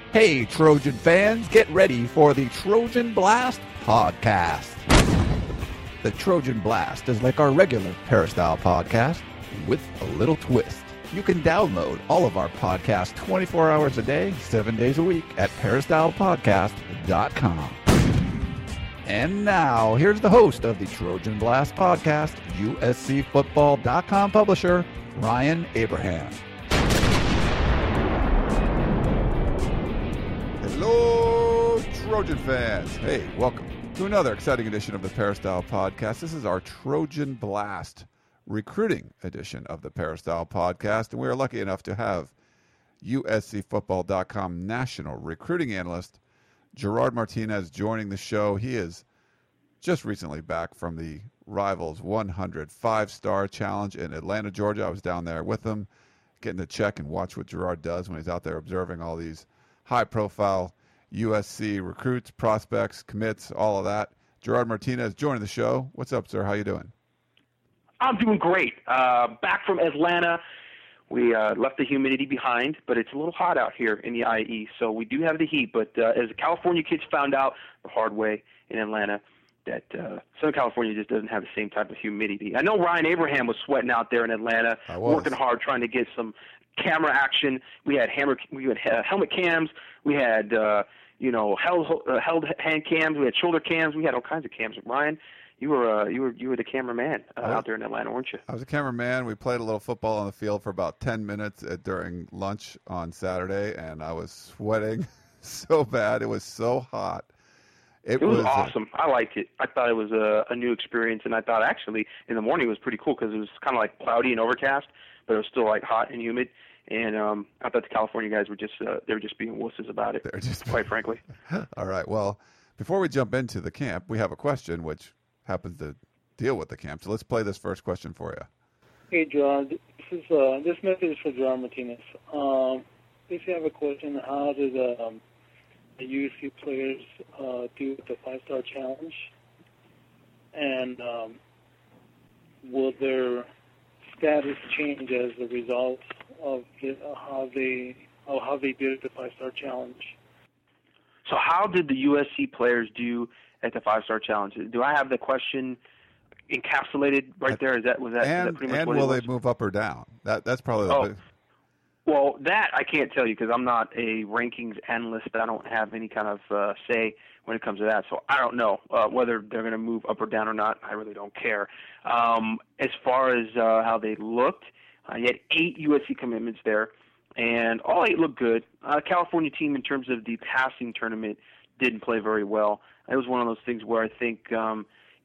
Hey, Trojan fans, get ready for the Trojan Blast podcast. The Trojan Blast is like our regular Peristyle podcast with a little twist. You can download all of our podcasts 24 hours a day, 7 days a week at peristylepodcast.com. And now, here's the host of the Trojan Blast podcast, USCFootball.com publisher, Ryan Abraham. Hello, Trojan fans. Hey, welcome to another exciting edition of the Peristyle podcast. This is our Trojan Blast recruiting edition of the Peristyle podcast, and we are lucky enough to have USCFootball.com national recruiting analyst Gerard Martinez joining the show. He is just recently back from the Rivals 100 5-Star Challenge in Atlanta, Georgia. I was down there with him, getting to check and watch what Gerard does when he's out there observing all these high-profile USC recruits, prospects, commits, all of that. Gerard Martinez joining the show. What's up, sir? How you doing? I'm doing great. Back from Atlanta. We left the humidity behind, but it's a little hot out here in the IE, so we do have the heat. But as the California kids found out the hard way in Atlanta, that Southern California just doesn't have the same type of humidity. I know Ryan Abraham was sweating out there in Atlanta, working hard trying to get some camera action. We had helmet cams. We had held hand cams. We had shoulder cams. We had all kinds of cams. Ryan, you were the cameraman out there in Atlanta, weren't you? I was a cameraman. We played a little football on the field for about 10 minutes during lunch on Saturday, and I was sweating so bad. It was so hot. It was awesome. I liked it. I thought it was a new experience, and I thought actually in the morning it was pretty cool because it was kind of like cloudy and overcast, but it was still like hot and humid. And I thought the California guys were just being wusses about it, quite frankly. All right. Well, before we jump into the camp, we have a question which happens to deal with the camp. So let's play this first question for you. Hey, John. This message is for John Martinez. Basically, I have a question. How did the USC players do with the 5-Star Challenge? And will their status change as a result of how they did the 5-Star Challenge? So how did the USC players do at the 5-Star Challenge? Do I have the question encapsulated right there? Was that pretty much and what it was? Will they move up or down? That's probably the big... Well, that I can't tell you because I'm not a rankings analyst. I don't have any kind of say when it comes to that. So I don't know whether they're going to move up or down or not. I really don't care. As far as how they looked, you had 8 USC commitments there, and all 8 looked good. California team, in terms of the passing tournament, didn't play very well. It was one of those things where I think, the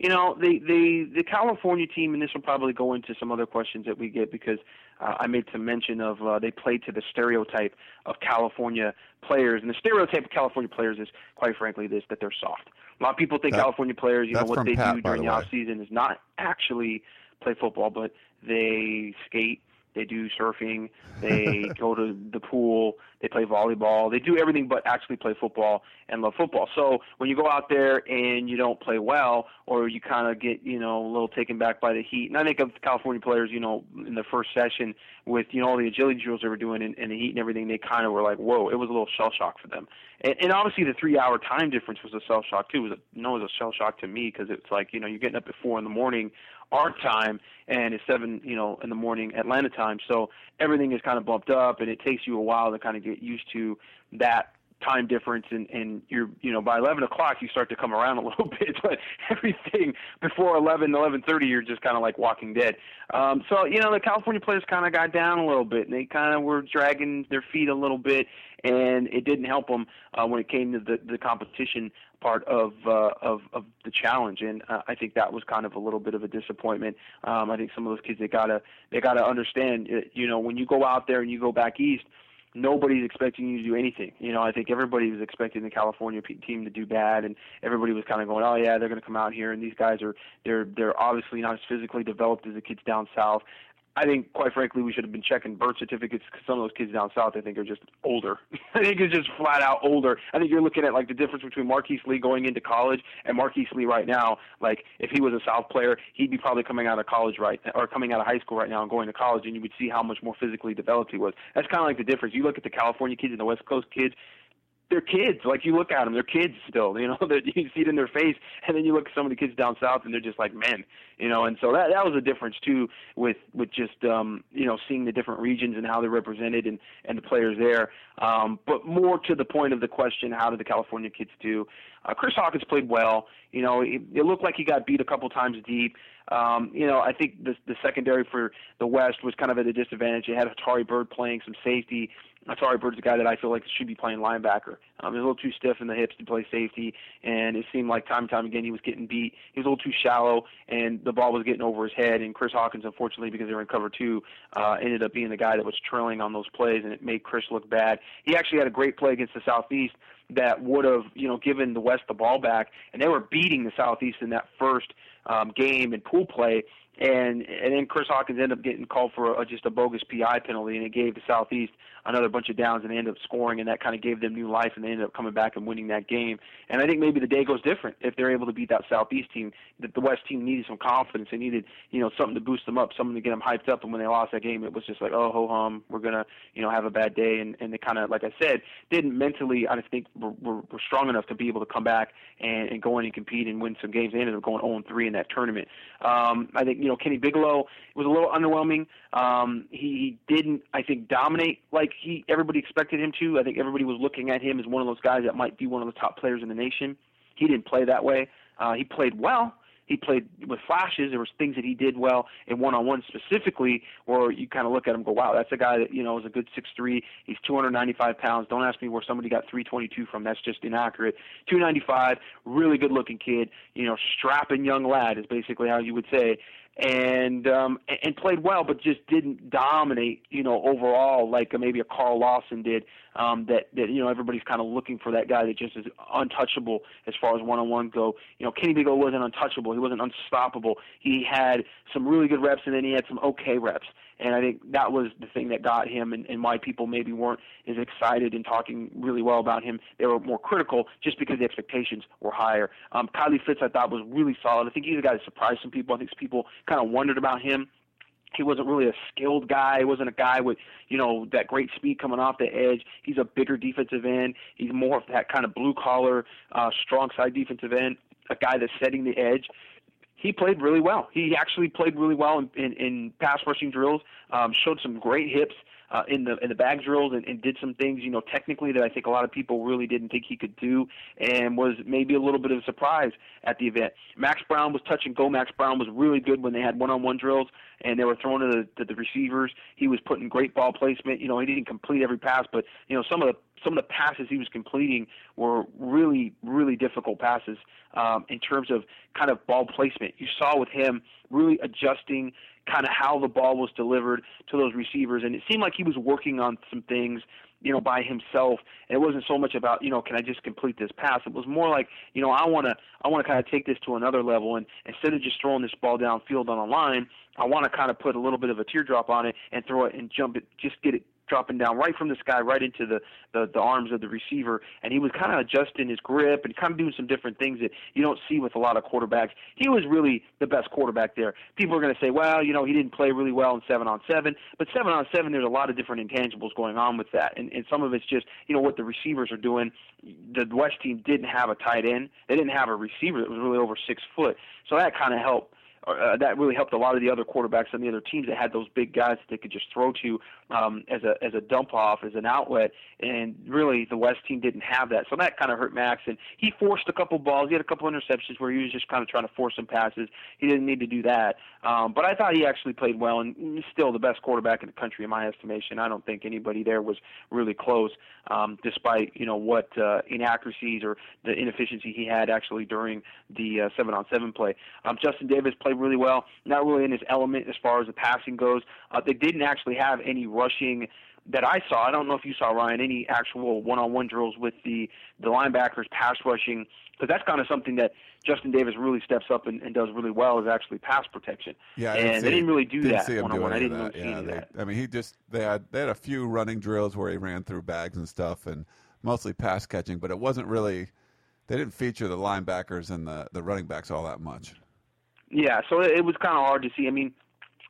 California team, and this will probably go into some other questions that we get because I made some mention of they played to the stereotype of California players, and the stereotype of California players is, quite frankly, that they're soft. A lot of people think California players, what they do during the off season is not actually play football, but they skate. They do surfing, they go to the pool, they play volleyball, they do everything but actually play football and love football. So when you go out there and you don't play well, or you kind of get, a little taken back by the heat, and I think of the California players, in the first session with, all the agility drills they were doing and the heat and everything, they kind of were like, whoa, it was a little shell shock for them. And obviously the 3-hour time difference was a shell shock too. It was a shell shock to me because it's like, you're getting up at 4 a.m. our time, and it's 7, in the morning Atlanta time. So everything is kind of bumped up, and it takes you a while to kind of get used to that time difference, and you're, by 11 o'clock you start to come around a little bit, but everything before 11:30 you're just kind of like Walking Dead. So the California players kind of got down a little bit, and they kind of were dragging their feet a little bit, and it didn't help them when it came to the competition part of the challenge, and I think that was kind of a little bit of a disappointment. I think some of those kids they gotta understand, when you go out there and you go back east, nobody's expecting you to do anything. I think everybody was expecting the California team to do bad, and everybody was kind of going, oh yeah, they're going to come out here, and these guys they're obviously not as physically developed as the kids down south. I think, quite frankly, we should have been checking birth certificates because some of those kids down south, I think, are just older. I think it's just flat out older. I think you're looking at, like, the difference between Marquise Lee going into college and Marquise Lee right now. Like, if he was a South player, he'd be probably coming out of college coming out of high school right now and going to college, and you would see how much more physically developed he was. That's kind of like the difference. You look at the California kids and the West Coast kids, they're kids. Like, you look at them, they're kids still, you know, that you see it in their face, and then you look at some of the kids down south and they're just like men, you know, and so that was a difference too with just, you know, seeing the different regions and how they're represented and the players there. But more to the point of the question, how did the California kids do? Chris Hawkins played well. You know, it looked like he got beat a couple times deep. You know, I think the secondary for the West was kind of at a disadvantage. They had Hatari Bird playing some safety. Hatari Bird's a guy that I feel like should be playing linebacker. He's a little too stiff in the hips to play safety, and it seemed like time and time again he was getting beat. He was a little too shallow, and the ball was getting over his head. And Chris Hawkins, unfortunately, because they were in cover two, ended up being the guy that was trailing on those plays, and it made Chris look bad. He actually had a great play against the Southeast that would have, you know, given the West the ball back, and they were beating the Southeast in that first game in pool play. And then Chris Hawkins ended up getting called for just a bogus PI penalty, and it gave the Southeast another bunch of downs, and they ended up scoring, and that kind of gave them new life, and they ended up coming back and winning that game. And I think maybe the day goes different if they're able to beat that Southeast team. That the West team needed some confidence. They needed, you know, something to boost them up, something to get them hyped up. And when they lost that game, it was just like, oh, ho-hum, we're going to, you know, have a bad day. And they kind of, like I said, didn't mentally, I think, were strong enough to be able to come back and go in and compete and win some games. They ended up going 0-3 in that tournament. I think, you know, Kenny Bigelow was a little underwhelming. He didn't, I think, dominate like everybody expected him to. I think everybody was looking at him as one of those guys that might be one of the top players in the nation. He didn't play that way. He played well. He played with flashes. There was things that he did well in one-on-one specifically where you kind of look at him and go, wow, that's a guy that, you know, is a good 6'3". He's 295 pounds. Don't ask me where somebody got 322 from. That's just inaccurate. 295, really good-looking kid, you know, strapping young lad is basically how you would say. And played well, but just didn't dominate, you know, overall like maybe a Carl Lawson did. That you know, everybody's kind of looking for that guy that just is untouchable as far as one-on-one go. You know, Kenny Bigelow wasn't untouchable. He wasn't unstoppable. He had some really good reps, and then he had some okay reps. And I think that was the thing that got him and why people maybe weren't as excited and talking really well about him. They were more critical just because the expectations were higher. Kylie Fitz, I thought, was really solid. I think he's a guy that surprised some people. I think some people kind of wondered about him. He wasn't really a skilled guy. He wasn't a guy with, you know, that great speed coming off the edge. He's a bigger defensive end. He's more of that kind of blue-collar, strong-side defensive end, a guy that's setting the edge. He played really well. He actually played really well in pass rushing drills, showed some great hips in the bag drills and did some things, you know, technically that I think a lot of people really didn't think he could do, and was maybe a little bit of a surprise at the event. Max Brown was touch and go. Max Brown was really good when they had one-on-one drills and they were throwing to the receivers. He was putting great ball placement. You know, he didn't complete every pass, but, you know, some of the passes he was completing were really, really difficult passes in terms of kind of ball placement. You saw with him really adjusting kind of how the ball was delivered to those receivers, and it seemed like he was working on some things, you know, by himself. And it wasn't so much about, you know, can I just complete this pass? It was more like, you know, I want to kind of take this to another level, and instead of just throwing this ball downfield on a line, I want to kind of put a little bit of a teardrop on it and throw it and jump it, just get it dropping down right from the sky right into the arms of the receiver. And he was kind of adjusting his grip and kind of doing some different things that you don't see with a lot of quarterbacks. He was really the best quarterback there. People are going to say, well, you know, he didn't play really well in 7-on-7, but 7-on-7, there's a lot of different intangibles going on with that. And some of it's just, you know, what the receivers are doing. The West team didn't have a tight end. They didn't have a receiver that was really over 6 foot. So that kind of helped. That really helped a lot of the other quarterbacks on the other teams that had those big guys that they could just throw to as a dump off, as an outlet. And really, the West team didn't have that, so that kind of hurt Max. And he forced a couple balls. He had a couple interceptions where he was just kind of trying to force some passes. He didn't need to do that. But I thought he actually played well, and he's still the best quarterback in the country in my estimation. I don't think anybody there was really close, despite, you know, what inaccuracies or the inefficiency he had actually during the 7-on-7 play. Justin Davis played really well, not really in his element as far as the passing goes. They didn't actually have any rushing that I saw. I don't know if you saw, Ryan, any actual one-on-one drills with the linebackers pass rushing, because that's kind of something that Justin Davis really steps up and does really well, is actually pass protection. Yeah, and they didn't really do that one-on-one. I didn't really see any of that. I mean, they had a few running drills where he ran through bags and stuff, and mostly pass catching, but it wasn't really. They didn't feature the linebackers and the running backs all that much. Yeah, so it was kind of hard to see. I mean,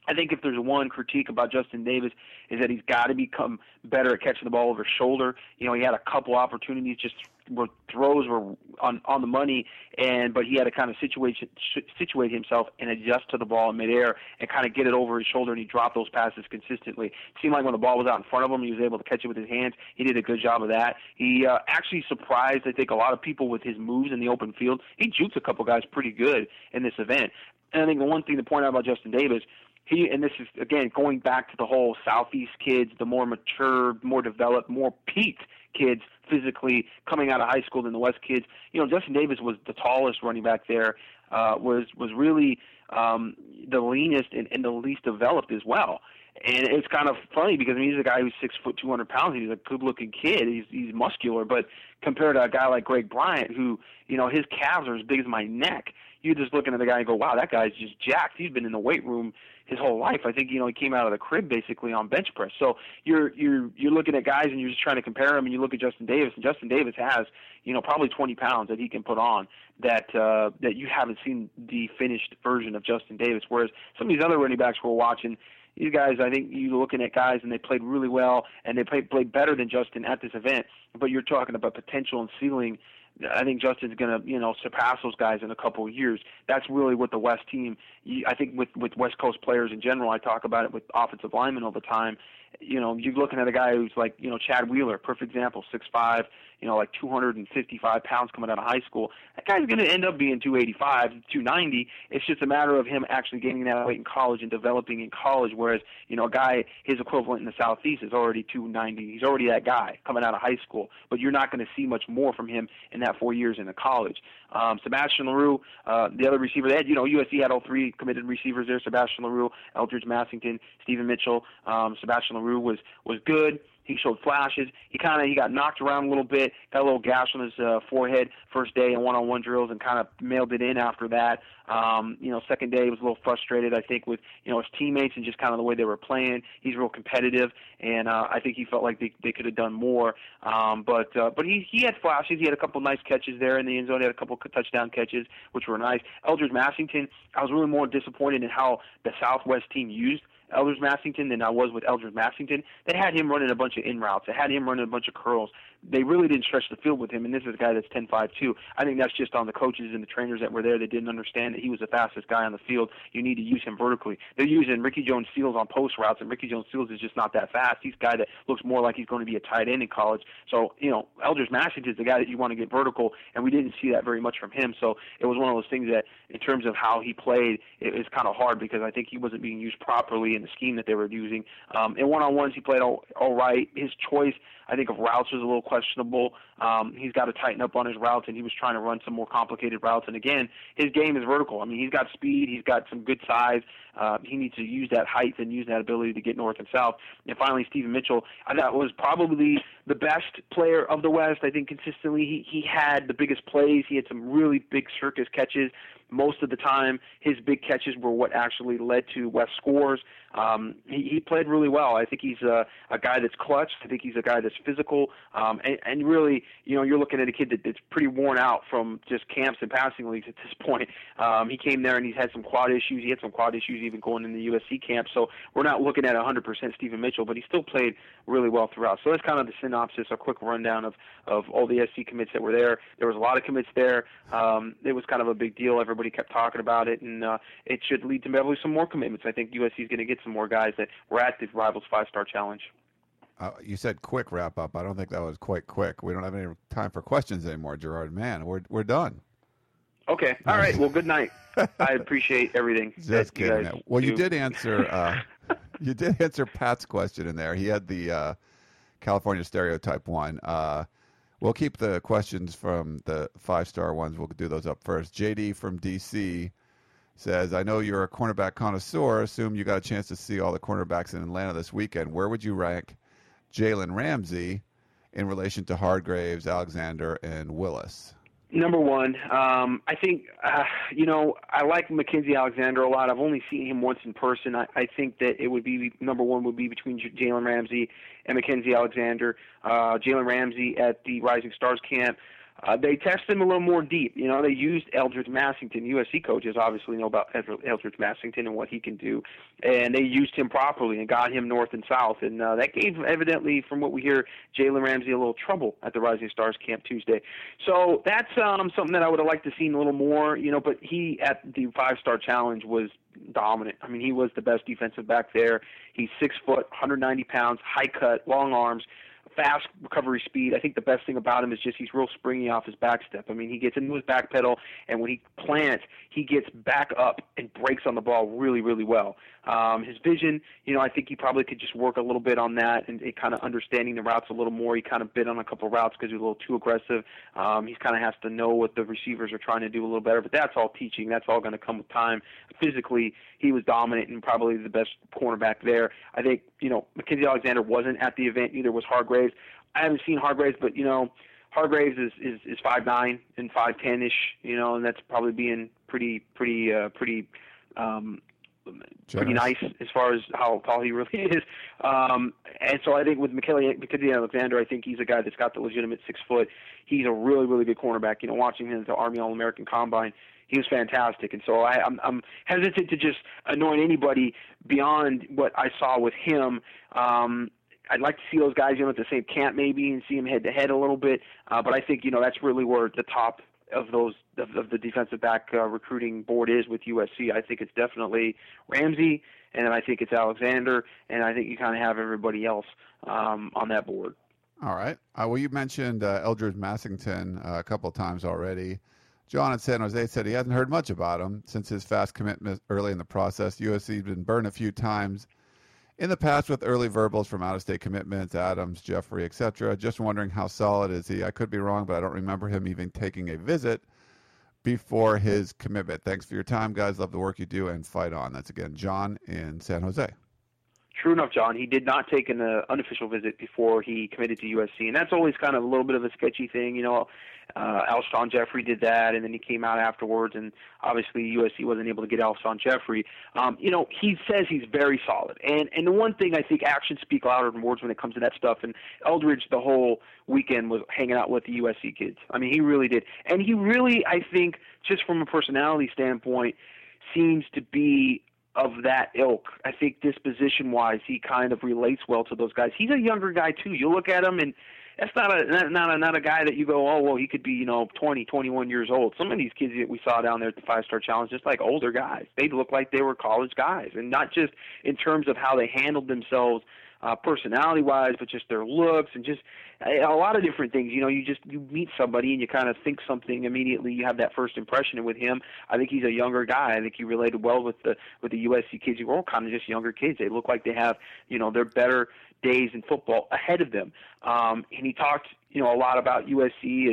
I think if there's one critique about Justin Davis is that he's got to become better at catching the ball over his shoulder. You know, he had a couple opportunities just where throws were on the money, but he had to kind of situate himself and adjust to the ball in midair and kind of get it over his shoulder, and he dropped those passes consistently. It seemed like when the ball was out in front of him, he was able to catch it with his hands. He did a good job of that. He actually surprised, I think, a lot of people with his moves in the open field. He juked a couple guys pretty good in this event. And I think the one thing to point out about Justin Davis, and this is, again, going back to the whole Southeast kids, the more mature, more developed, more peaked kids physically coming out of high school than the West kids. You know, Justin Davis was the tallest running back there, was really the leanest and the least developed as well. And it's kind of funny because he's a guy who's 6 foot 200 pounds. He's a good-looking kid. He's muscular, but compared to a guy like Greg Bryant, who, you know, his calves are as big as my neck, you're just looking at the guy and go, wow, that guy's just jacked. He's been in the weight room his whole life. I think, you know, he came out of the crib basically on bench press. So you're looking at guys and you're just trying to compare them, and you look at Justin Davis, and Justin Davis has, you know, probably 20 pounds that he can put on that you haven't seen the finished version of Justin Davis. Whereas some of these other running backs we're watching, these guys, I think you're looking at guys and they played really well and they played better than Justin at this event. But you're talking about potential and ceiling. I think Justin's going to, you know, surpass those guys in a couple of years. That's really what the West team, I think with West Coast players in general, I talk about it with offensive linemen all the time. You know, you're looking at a guy who's like, you know, Chad Wheeler, perfect example, 6'5", you know, like 255 pounds coming out of high school. That guy's going to end up being 285, 290. It's just a matter of him actually gaining that weight in college and developing in college, whereas, you know, a guy, his equivalent in the Southeast is already 290. He's already that guy coming out of high school, but you're not going to see much more from him in that 4 years in the college. Sebastian LaRue, the other receiver, they had, you know, USC had all three committed receivers there, Sebastian LaRue, Eldridge Massington, Stephen Mitchell. Sebastian LaRue was good. He showed flashes. He got knocked around a little bit, got a little gash on his forehead first day in one-on-one drills, and kind of mailed it in after that. You know, second day he was a little frustrated, I think, with, you know, his teammates and just kind of the way they were playing. He's real competitive, and I think he felt like they could have done more. But he had flashes. He had a couple nice catches there in the end zone. He had a couple touchdown catches, which were nice. Eldridge Massington, I was really more disappointed in how the Southwest team used Eldridge Massington than I was with Eldridge Massington. They had him running a bunch of in routes. They had him running a bunch of curls. They really didn't stretch the field with him, and this is a guy that's 10.5 too. I think that's just on the coaches and the trainers that were there. They didn't understand that he was the fastest guy on the field. You need to use him vertically. They're using Ricky Jones-Seals on post routes, and Ricky Jones-Seals is just not that fast. He's a guy that looks more like he's going to be a tight end in college. So, you know, Eldridge Massington is the guy that you want to get vertical, and we didn't see that very much from him. So it was one of those things that, in terms of how he played, it was kind of hard because I think he wasn't being used properly in the scheme that they were using. In one-on-ones, he played all right. His choice, I think, of routes was a little questionable. He's got to tighten up on his routes, and he was trying to run some more complicated routes. And again, his game is vertical. I mean, he's got speed. He's got some good size. He needs to use that height and use that ability to get north and south. And finally, Stephen Mitchell, I thought was probably the best player of the West. I think consistently he had the biggest plays. He had some really big circus catches. Most of the time, his big catches were what actually led to West scores. He played really well. I think he's a guy that's clutch. I think he's a guy that's physical. And really, you know, you're looking at a kid that's pretty worn out from just camps and passing leagues at this point. He came there and he's had some quad issues. He had some quad issues even going in the USC camp. So we're not looking at 100% Stephen Mitchell, but he still played really well throughout. So that's kind of the synopsis, a quick rundown of all the SC commits that were there. There was a lot of commits there. It was kind of a big deal. Everybody kept talking about it, and it should lead to probably some more commitments. I think USC is going to get some more guys that were at the Rivals 5-Star Challenge. You said quick wrap up. I don't think that was quite quick. We don't have any time for questions anymore, Gerard. Man, we're done. Okay. All right. Well, good night. I appreciate everything. Just kidding. Well, you did answer. You did answer Pat's question in there. He had the California stereotype one. We'll keep the questions from the 5-star ones. We'll do those up first. JD from DC says, I know you're a cornerback connoisseur. Assume you got a chance to see all the cornerbacks in Atlanta this weekend. Where would you rank Jalen Ramsey in relation to Hargraves, Alexander, and Willis? Number one, I think, you know, I like Mackenzie Alexander a lot. I've only seen him once in person. I think that it would be, number one would be between Jalen Ramsey and Mackenzie Alexander. Jalen Ramsey at the Rising Stars camp, They tested him a little more deep. You know, they used Eldridge Massington. USC coaches obviously know about Eldridge Massington and what he can do, and they used him properly and got him north and south. And that gave, evidently, from what we hear, Jalen Ramsey a little trouble at the Rising Stars Camp Tuesday. So that's something that I would have liked to see a little more. You know, but he at the 5-Star Challenge was dominant. I mean, he was the best defensive back there. He's 6 foot, 190 pounds, high cut, long arms, fast recovery speed. I think the best thing about him is just he's real springy off his back step. I mean, he gets into his back pedal, and when he plants, he gets back up and breaks on the ball really, really well. His vision, you know, I think he probably could just work a little bit on that and kind of understanding the routes a little more. He kind of bit on a couple of routes because he was a little too aggressive. He kind of has to know what the receivers are trying to do a little better, but that's all teaching. That's all going to come with time. Physically, he was dominant and probably the best cornerback there. I think, you know, Mackenzie Alexander wasn't at the event. Neither was Hargreaves. I haven't seen Hargreaves, but, you know, Hargreaves is 5'9" and 5'10"-ish, you know, and that's probably being pretty nice as far as how tall he really is. And so I think with Mackenzie Alexander, I think he's a guy that's got the legitimate 6 foot. He's a really, really good cornerback. You know, watching him at the Army All-American Combine, he was fantastic. And so I'm hesitant to just anoint anybody beyond what I saw with him. I'd like to see those guys, you know, at the same camp maybe and see them head-to-head a little bit. But I think, you know, that's really where the top of the defensive back recruiting board is with USC. I think it's definitely Ramsey, and I think it's Alexander, and I think you kind of have everybody else on that board. All right. Well, you mentioned Eldridge Massington a couple of times already. John in San Jose said he hasn't heard much about him since his fast commitment early in the process. USC's been burned a few times in the past with early verbals from out-of-state commitments, Adams, Jeffrey, etc. Just wondering how solid is he? I could be wrong, but I don't remember him even taking a visit before his commitment. Thanks for your time, guys. Love the work you do, and fight on. That's, again, John in San Jose. True enough, John. He did not take an unofficial visit before he committed to USC, and that's always kind of a little bit of a sketchy thing. You know, Alshon Jeffrey did that, and then he came out afterwards, and obviously USC wasn't able to get Alshon Jeffrey. You know, he says he's very solid, and the one thing I think actions speak louder than words when it comes to that stuff, and Eldridge the whole weekend was hanging out with the USC kids. I mean, he really did, and he really, I think, just from a personality standpoint, seems to be of that ilk. I think disposition-wise, he kind of relates well to those guys. He's a younger guy, too. You look at him, and that's not a guy that you go, oh, well, he could be, you know, 20, 21 years old. Some of these kids that we saw down there at the 5-Star Challenge, just like older guys. They look like they were college guys, and not just in terms of how they handled themselves personality-wise, but just their looks and just a lot of different things. You know, you meet somebody and you kind of think something immediately. You have that first impression. And with him, I think he's a younger guy. I think he related well with the USC kids who were all kind of just younger kids. They look like they have, you know, their better days in football ahead of them. And he talked, you know, a lot about USC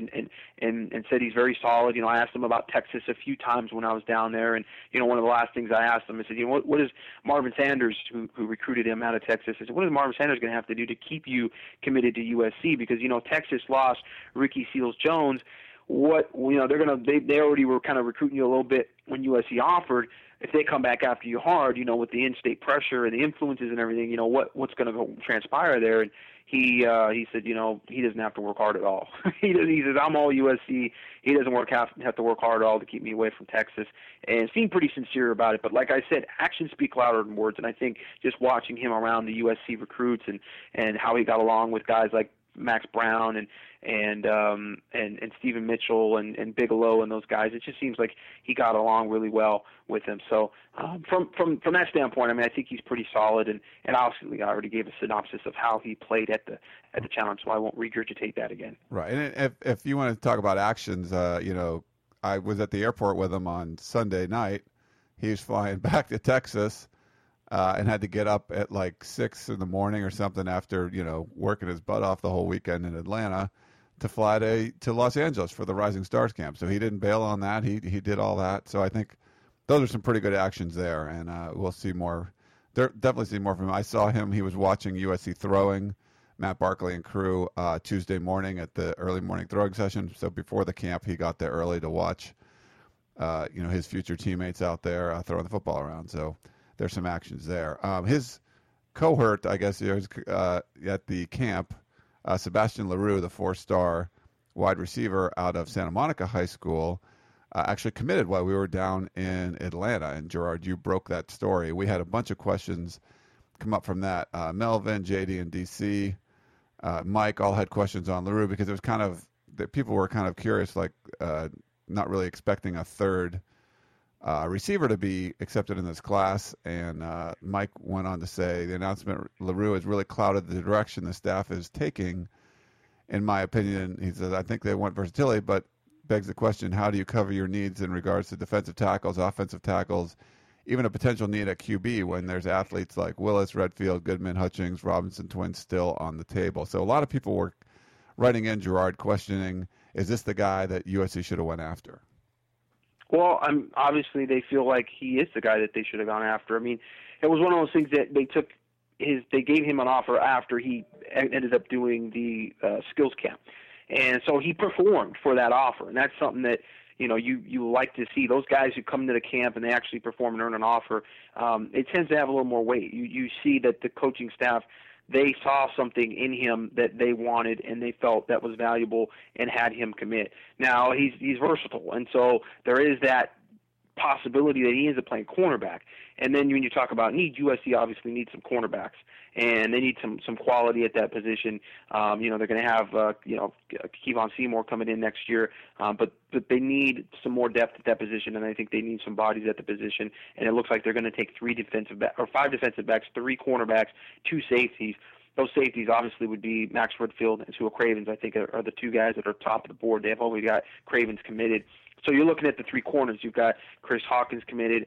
and said he's very solid. You know, I asked him about Texas a few times when I was down there, and you know, one of the last things I asked him, I said, you know, what is Marvin Sanders, who recruited him out of Texas? I said, what is Marvin Sanders going to have to do to keep you committed to USC? Because you know, Texas lost Ricky Seals-Jones. What, you know, they already were kind of recruiting you a little bit when USC offered. If they come back after you hard, you know, with the in-state pressure and the influences and everything, you know, what's going to go transpire there? And he said, you know, he doesn't have to work hard at all. He says, I'm all USC. He doesn't have to work hard at all to keep me away from Texas, and seemed pretty sincere about it. But like I said, actions speak louder than words, and I think just watching him around the USC recruits and how he got along with guys like Max Brown and Stephen Mitchell and Bigelow and those guys, it just seems like he got along really well with them. So from that standpoint, I mean, I think he's pretty solid, and obviously I already gave a synopsis of how he played at the challenge, so I won't regurgitate that again. Right, and if you want to talk about actions, you know, I was at the airport with him on Sunday night. He was flying back to Texas. And had to get up at like 6 in the morning or something after, you know, working his butt off the whole weekend in Atlanta to fly to Los Angeles for the Rising Stars camp. So he didn't bail on that. He did all that. So I think those are some pretty good actions there, and we'll see more. Definitely see more from him. I saw him. He was watching USC throwing, Matt Barkley and crew, Tuesday morning at the early morning throwing session. So before the camp, he got there early to watch, you know, his future teammates out there throwing the football around. So there's some actions there. His cohort, I guess, at the camp, Sebastian LaRue, the 4-star wide receiver out of Santa Monica High School, actually committed while we were down in Atlanta. And Gerard, you broke that story. We had a bunch of questions come up from that. Melvin, JD, and DC, Mike all had questions on LaRue because it was kind of that people were kind of curious, like not really expecting a third receiver to be accepted in this class. And Mike went on to say the announcement LaRue has really clouded the direction the staff is taking. In my opinion, he says, I think they want versatility, but begs the question, how do you cover your needs in regards to defensive tackles, offensive tackles, even a potential need at QB when there's athletes like Willis, Redfield, Goodman, Hutchings, Robinson twins still on the table? So a lot of people were writing in, Gerard, questioning, is this the guy that USC should have went after? Well, obviously they feel like he is the guy that they should have gone after. I mean, it was one of those things that they gave him an offer after he ended up doing the skills camp. And so he performed for that offer. And that's something that, you like to see. Those guys who come to the camp and they actually perform and earn an offer, it tends to have a little more weight. You see that the coaching staff, they saw something in him that they wanted and they felt that was valuable and had him commit. Now, he's versatile, and so there is that possibility that he ends up playing cornerback. And then when you talk about need, USC obviously needs some cornerbacks, and they need some quality at that position. They're going to have Kevon Seymour coming in next year, but they need some more depth at that position, and I think they need some bodies at the position. And it looks like they're going to take 5 defensive backs, 3 cornerbacks, 2 safeties. Those safeties obviously would be Max Redfield and Tua Cravens. I think are the 2 guys that are top of the board. They have already got Cravens committed. So you're looking at the 3 corners. You've got Chris Hawkins committed.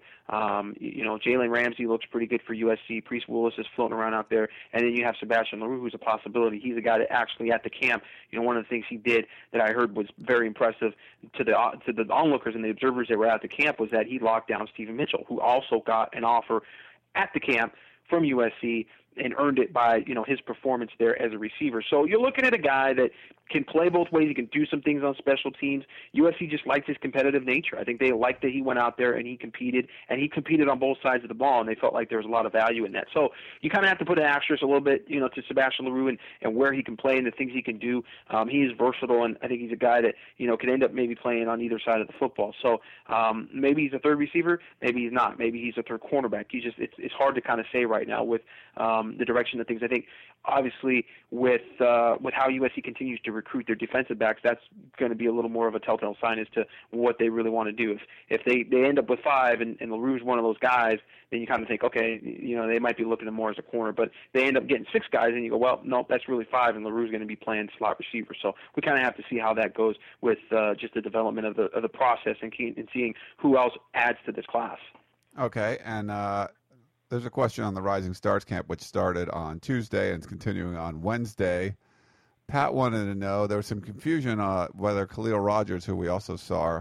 Jalen Ramsey looks pretty good for USC. Priest Willis is floating around out there. And then you have Sebastian LaRue, who's a possibility. He's a guy that actually at the camp, one of the things he did that I heard was very impressive to the onlookers and the observers that were at the camp was that he locked down Stephen Mitchell, who also got an offer at the camp from USC and earned it by, his performance there as a receiver. So you're looking at a guy that can play both ways. He can do some things on special teams. USC just likes his competitive nature. I think they liked that he went out there and he competed on both sides of the ball, and they felt like there was a lot of value in that. So you kind of have to put an asterisk a little bit, to Sebastian LaRue and where he can play and the things he can do. He is versatile, and I think he's a guy that, could end up maybe playing on either side of the football. So maybe he's a third receiver, maybe he's not. Maybe he's a third cornerback. It's hard to kind of say right now with the direction of things. I think obviously with how USC continues to recruit their defensive backs, that's going to be a little more of a telltale sign as to what they really want to do. If they end up with 5 and LaRue's one of those guys, then you kind of think, okay, they might be looking at him more as a corner. But they end up getting 6 guys, and you go, well, no, that's really 5, and LaRue's going to be playing slot receiver. So we kind of have to see how that goes with just the development of the process and seeing who else adds to this class. Okay, and there's a question on the Rising Stars camp, which started on Tuesday and is continuing on Wednesday. Pat wanted to know, there was some confusion whether Khalil Rogers, who we also saw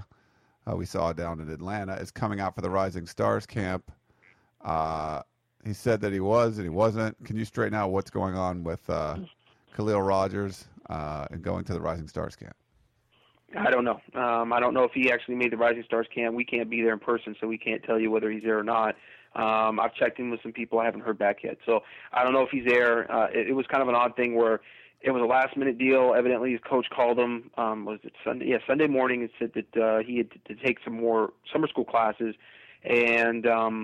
down in Atlanta, is coming out for the Rising Stars camp. He said that he was and he wasn't. Can you straighten out what's going on with Khalil Rogers and going to the Rising Stars camp? I don't know. I don't know if he actually made the Rising Stars camp. We can't be there in person, so we can't tell you whether he's there or not. I've checked in with some people. I haven't heard back yet. So I don't know if he's there. It was kind of an odd thing where it was a last-minute deal. Evidently, his coach called him, was it Sunday? Yeah, Sunday morning, and said that he had to take some more summer school classes and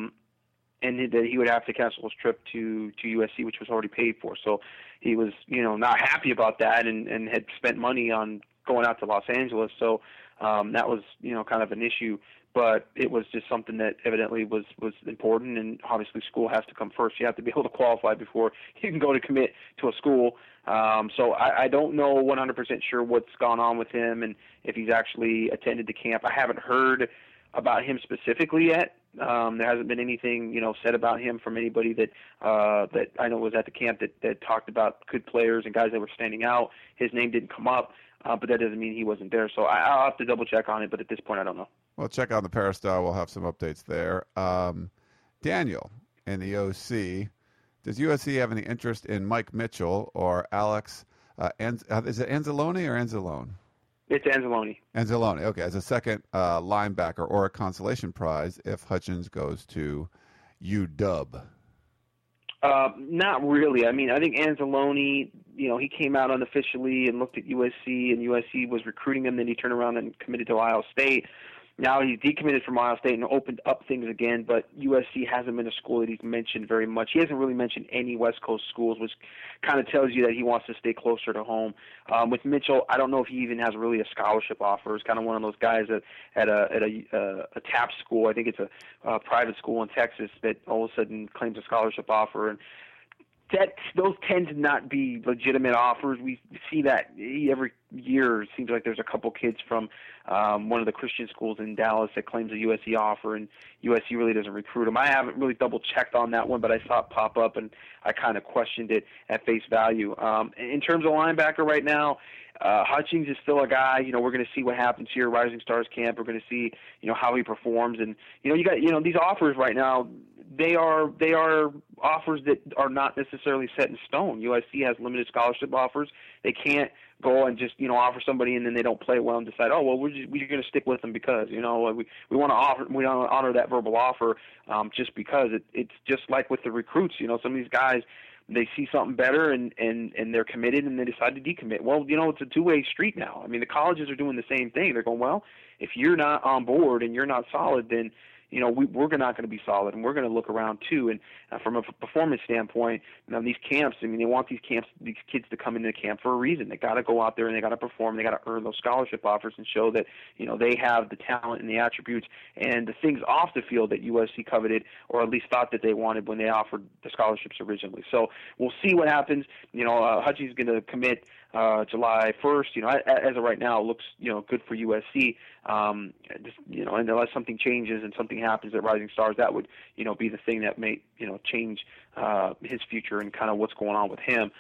that he would have to cancel his trip to USC, which was already paid for. So he was, not happy about that and had spent money on going out to Los Angeles. So that was, kind of an issue. But it was just something that evidently was important, and obviously school has to come first. You have to be able to qualify before you can go to commit to a school. So I don't know 100% sure what's gone on with him and if he's actually attended the camp. I haven't heard about him specifically yet. There hasn't been anything, said about him from anybody that I know was at the camp that talked about good players and guys that were standing out. His name didn't come up, but that doesn't mean he wasn't there. So I'll have to double check on it, but at this point I don't know. Well, check out the Peristyle. We'll have some updates there. Daniel in the OC. Does USC have any interest in Mike Mitchell or Alex? Is it Anzalone or Anzalone? It's Anzalone. Anzalone, okay. As a second linebacker or a consolation prize if Hutchins goes to UW. Not really. I mean, I think Anzalone, he came out unofficially and looked at USC, and USC was recruiting him. Then he turned around and committed to Ohio State. Now he's decommitted from Ohio State and opened up things again, but USC hasn't been a school that he's mentioned very much. He hasn't really mentioned any West Coast schools, which kind of tells you that he wants to stay closer to home. With Mitchell, I don't know if he even has really a scholarship offer. He's kind of one of those guys at a TAP school. I think it's a private school in Texas that all of a sudden claims a scholarship offer, and those tend to not be legitimate offers. We see that every year. It seems like there's a couple kids from one of the Christian schools in Dallas that claims a USC offer, and USC really doesn't recruit them. I haven't really double-checked on that one, but I saw it pop up, and I kind of questioned it at face value. In terms of linebacker right now, Hutchings is still a guy. We're going to see what happens here at Rising Stars camp. We're going to see, how he performs, and you got, these offers right now. They are offers that are not necessarily set in stone. USC has limited scholarship offers. They can't go and just offer somebody and then they don't play well and decide, oh well, we're going to stick with them because we want to honor that verbal offer just because it's just like with the recruits. Some of these guys, they see something better and they're committed and they decide to decommit. Well, it's a two-way street now. I mean, the colleges are doing the same thing. They're going, well, if you're not on board and you're not solid, then we're not going to be solid, and we're going to look around too. And from a performance standpoint, these camps, I mean, they want these kids to come into camp for a reason. They got to go out there and they got to perform. They got to earn those scholarship offers and show that they have the talent and the attributes and the things off the field that USC coveted, or at least thought that they wanted when they offered the scholarships originally. So we'll see what happens. Hutchings is going to commit July 1st. As of right now, it looks good for USC. And unless something changes and something happens at Rising Stars, that would be the thing that may change his future and kind of what's going on with him.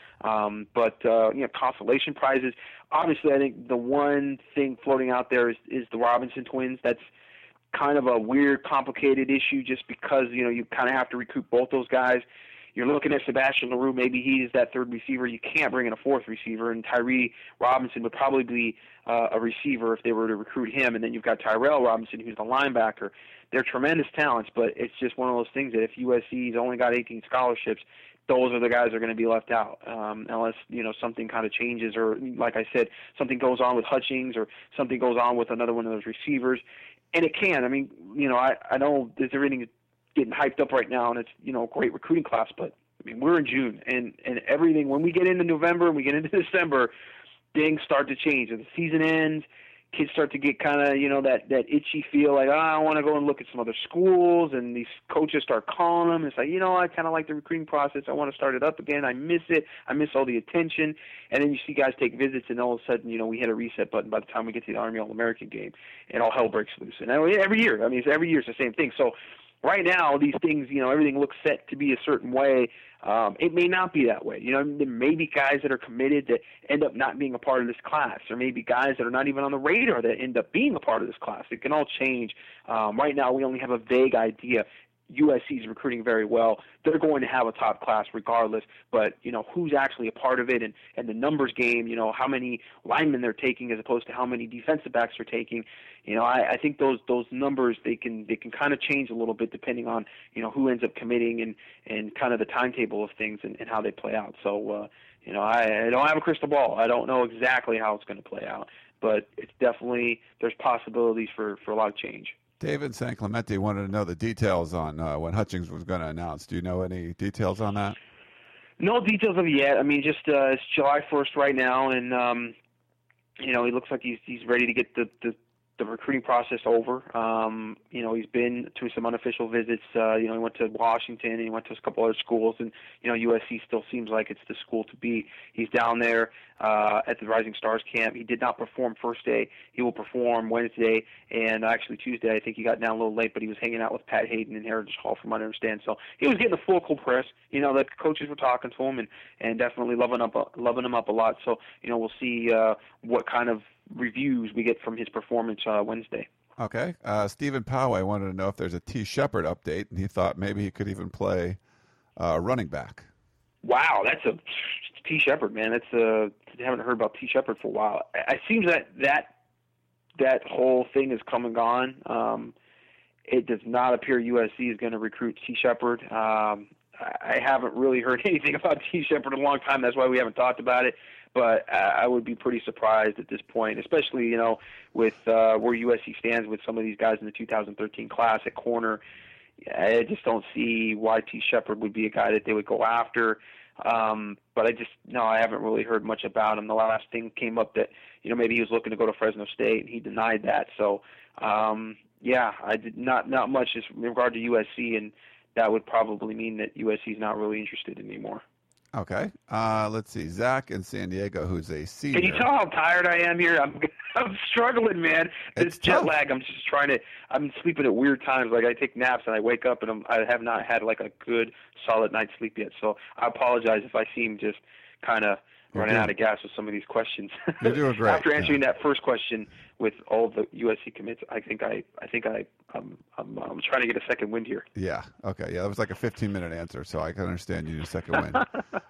But consolation prizes. Obviously, I think the one thing floating out there is the Robinson twins. That's kind of a weird, complicated issue, just because you kind of have to recruit both those guys. You're looking at Sebastian LaRue. Maybe he's that third receiver. You can't bring in a fourth receiver, and Tyree Robinson would probably be a receiver if they were to recruit him. And then you've got Tyrell Robinson, who's the linebacker. They're tremendous talents, but it's just one of those things that if USC's only got 18 scholarships, those are the guys that are going to be left out unless something kind of changes, or like I said, something goes on with Hutchings or something goes on with another one of those receivers. And it can. I mean, I know there's everything getting hyped up right now, and it's a great recruiting class, but I mean, we're in June, and everything, when we get into November and we get into December, things start to change. As the season ends, kids start to get kind of that itchy feel, like, I want to go and look at some other schools, and these coaches start calling them. It's like, I kind of like the recruiting process. I want to start it up again. I miss it. I miss all the attention. And then you see guys take visits, and all of a sudden, we hit a reset button by the time we get to the Army All-American game, and all hell breaks loose. And every year, it's every year it's the same thing. So right now, these things, everything looks set to be a certain way. It may not be that way. There may be guys that are committed that end up not being a part of this class. There may be guys that are not even on the radar that end up being a part of this class. It can all change. Right now, we only have a vague idea. USC is recruiting very well. They're going to have a top class regardless, but who's actually a part of it, and the numbers game, how many linemen they're taking as opposed to how many defensive backs they're taking. I think those numbers, they can kind of change a little bit depending on who ends up committing and kind of the timetable of things and how they play out. So I don't have a crystal ball. I don't know exactly how it's going to play out, but it's definitely, there's possibilities for a lot of change. David San Clemente wanted to know the details on when Hutchings was going to announce. Do you know any details on that? No details of it yet. I mean, just it's July 1st right now, and he looks like he's ready to get the recruiting process over. He's been to some unofficial visits. He went to Washington and he went to a couple other schools, and USC still seems like it's the school to be. He's down there at the Rising Stars camp. He did not perform first day. He will perform Wednesday and actually Tuesday. I think he got down a little late, but he was hanging out with Pat Hayden in Heritage Hall, from what I understand. So he was getting the full cool press. The coaches were talking to him and definitely loving him up a lot. So we'll see what kind of reviews we get from his performance Wednesday. Okay. Stephen Poway wanted to know if there's a T. Shepard update, and he thought maybe he could even play running back. Wow, that's a T. Shepard, man. I haven't heard about T. Shepard for a while. It seems that whole thing has come and gone. It does not appear USC is going to recruit T. Shepard. I haven't really heard anything about T. Shepard in a long time. That's why we haven't talked about it. But I would be pretty surprised at this point, especially, with where USC stands with some of these guys in the 2013 class at corner. I just don't see why T. Shepard would be a guy that they would go after. But I haven't really heard much about him. The last thing came up that, maybe he was looking to go to Fresno State, and he denied that. So, I did not much in regard to USC, and that would probably mean that USC is not really interested anymore. Okay. Let's see. Zach in San Diego, who's a senior. Can you tell how tired I am here? I'm struggling, man. This jet lag. I'm sleeping at weird times. Like I take naps and I wake up and I have not had like a good solid night's sleep yet. So I apologize if I seem just kind of running out of gas with some of these questions. You're doing great. After answering that first question with all the USC commits, I'm trying to get a second wind here. Yeah. Okay. Yeah, that was like a 15-minute answer, so I can understand you need a second wind.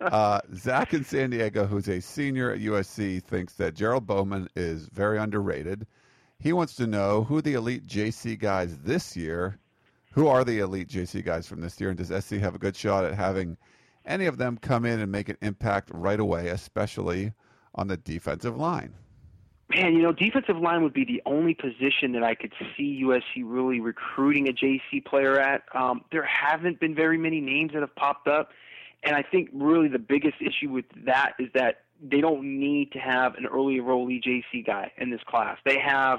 Zach in San Diego, who's a senior at USC, thinks that Gerald Bowman is very underrated. He wants to know who the elite JC guys this year. Who are the elite JC guys from this year, and does SC have a good shot at having any of them come in and make an impact right away, especially on the defensive line? Man, defensive line would be the only position that I could see USC really recruiting a JC player at. There haven't been very many names that have popped up, and I think really the biggest issue with that is that they don't need to have an early enrollee JC guy in this class. They have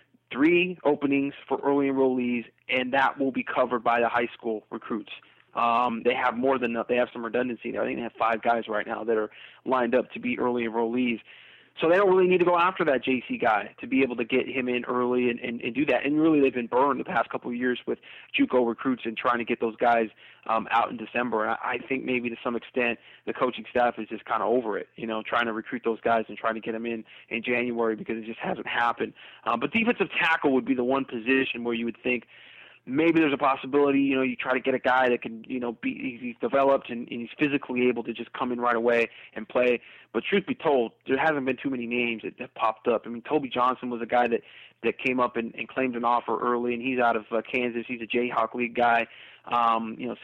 3 openings for early enrollees, and that will be covered by the high school recruits. They have more than enough. They have some redundancy. I think they have 5 guys right now that are lined up to be early enrollees. So they don't really need to go after that JC guy to be able to get him in early and do that. And really they've been burned the past couple of years with JUCO recruits and trying to get those guys out in December. And I think maybe to some extent the coaching staff is just kind of over it, trying to recruit those guys and trying to get them in January because it just hasn't happened. But defensive tackle would be the one position where you would think maybe there's a possibility, you try to get a guy that can, he's developed and he's physically able to just come in right away and play. But truth be told, there hasn't been too many names that popped up. I mean, Toby Johnson was a guy that came up and claimed an offer early, and he's out of Kansas. He's a Jayhawk League guy, 6'4",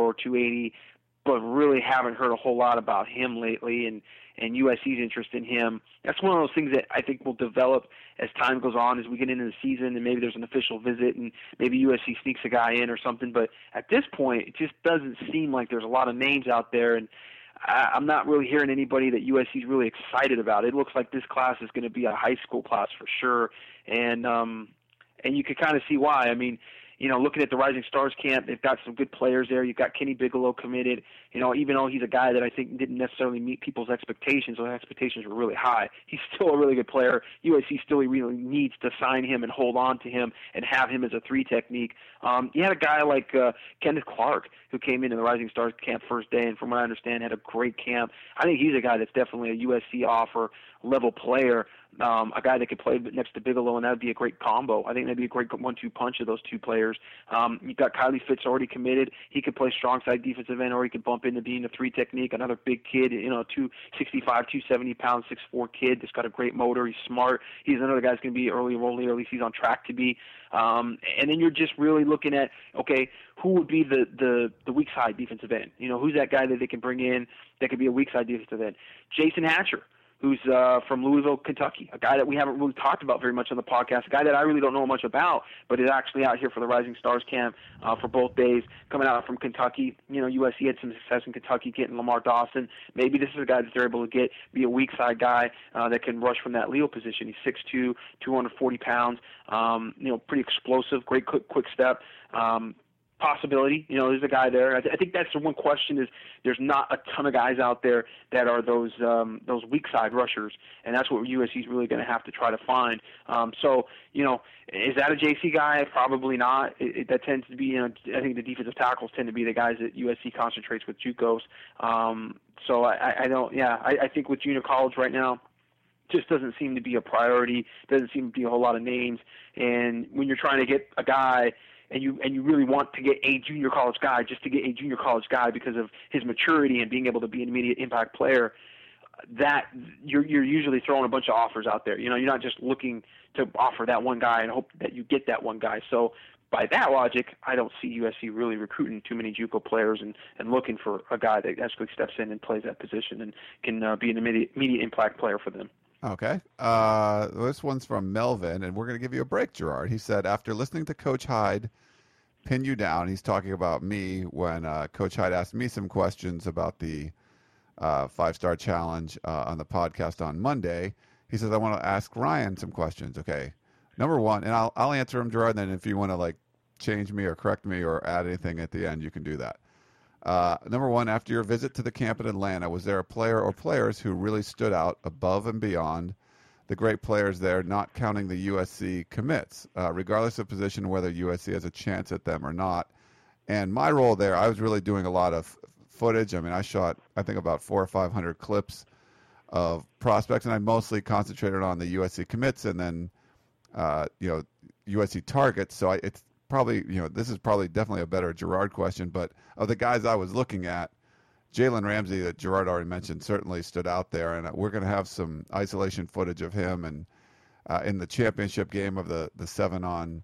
280, but really haven't heard a whole lot about him lately, and USC's interest in him. That's one of those things that I think will develop as time goes on, as we get into the season, and maybe there's an official visit, and maybe USC sneaks a guy in or something. But at this point, it just doesn't seem like there's a lot of names out there, and I'm not really hearing anybody that USC's really excited about. It looks like this class is going to be a high school class for sure, and you can kind of see why. I mean, looking at the Rising Stars camp, they've got some good players there. You've got Kenny Bigelow committed. Even though he's a guy that I think didn't necessarily meet people's expectations, those expectations were really high. He's still a really good player. USC still really needs to sign him and hold on to him and have him as a 3 technique. You had a guy like Kenneth Clark who came into the Rising Stars camp first day, and from what I understand, had a great camp. I think he's a guy that's definitely a USC offer level player. A guy that could play next to Bigelow, and that would be a great combo. I think that'd be a great 1-2 punch of those 2 players. You've got Kylie Fitz already committed. He could play strong side defensive end, or he could bump into being a 3 technique. Another big kid, 265, 270 pound, 6'4" kid that's got a great motor. He's smart. He's another guy that's going to be early enrollee, or at least he's on track to be. And then you're just really looking at, okay, who would be the weak side defensive end? Who's that guy that they can bring in that could be a weak side defensive end? Jason Hatcher, who's from Louisville, Kentucky, a guy that we haven't really talked about very much on the podcast, a guy that I really don't know much about, but is actually out here for the Rising Stars camp for both days, coming out from Kentucky. USC had some success in Kentucky getting Lamar Dawson. Maybe this is a guy that they're able to be a weak side guy that can rush from that Leo position. He's 6'2", 240 pounds, pretty explosive, great quick step. Possibility, there's a guy there. I think that's the one question is there's not a ton of guys out there that are those weak side rushers, and that's what USC is really going to have to try to find. So, is that a JC guy? Probably not. That tends to be, I think the defensive tackles tend to be the guys that USC concentrates with JUCOs. So I think with junior college right now, just doesn't seem to be a priority. Doesn't seem to be a whole lot of names, and when you're trying to get a guy, and you really want to get a junior college guy just to get a junior college guy because of his maturity and being able to be an immediate impact player, that you're usually throwing a bunch of offers out there. You're not just looking to offer that one guy and hope that you get that one guy. So by that logic, I don't see USC really recruiting too many JUCO players and looking for a guy that actually steps in and plays that position and can be an immediate impact player for them. Okay. This one's from Melvin, and we're going to give you a break, Gerard. He said, after listening to Coach Hyde pin you down, he's talking about me when Coach Hyde asked me some questions about the 5-Star Challenge on the podcast on Monday. He says, I want to ask Ryan some questions. Okay. Number one, and I'll answer them, Gerard, and then if you want to change me or correct me or add anything at the end, you can do that. Number one, after your visit to the camp in Atlanta, was there a player or players who really stood out above and beyond the great players there, not counting the USC commits, regardless of position, whether USC has a chance at them or not? And my role there, I was really doing a lot of footage. I mean, I shot, I think, about 400 or 500 clips of prospects, and I mostly concentrated on the USC commits and then, USC targets. So it's probably, this is probably definitely a better Gerard question, but of the guys I was looking at, Jalen Ramsey, that Gerard already mentioned, certainly stood out there, and we're going to have some isolation footage of him. And in the championship game of the 7-on-7,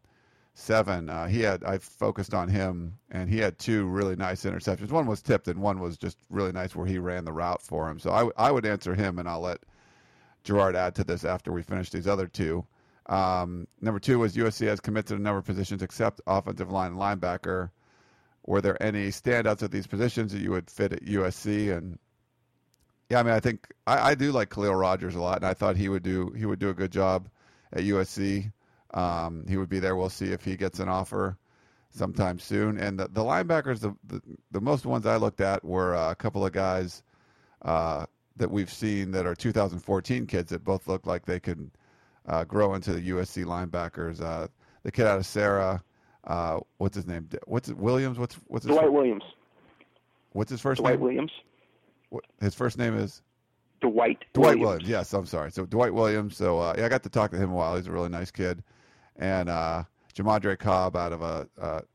I focused on him, and he had 2 really nice interceptions. One was tipped, and one was just really nice where he ran the route for him. So I would answer him, and I'll let Gerard add to this after we finish these other 2. Number 2 was USC has committed a number of positions except offensive line and linebacker. Were there any standouts at these positions that you would fit at USC? And yeah, I mean, I think I do like Khalil Rogers a lot, and I thought he would do a good job at USC. He would be there. We'll see if he gets an offer sometime soon. And the linebackers, the most ones I looked at were a couple of guys that we've seen that are 2014 kids that both look like they could grow into the USC linebackers. The kid out of Sarah. What's his name? Williams? What's his Dwight Williams. What's his first Dwight name? Williams. His first name is Dwight Williams. Yes, I'm sorry. So Dwight Williams. So I got to talk to him a while. He's a really nice kid. And Jamadre Cobb out of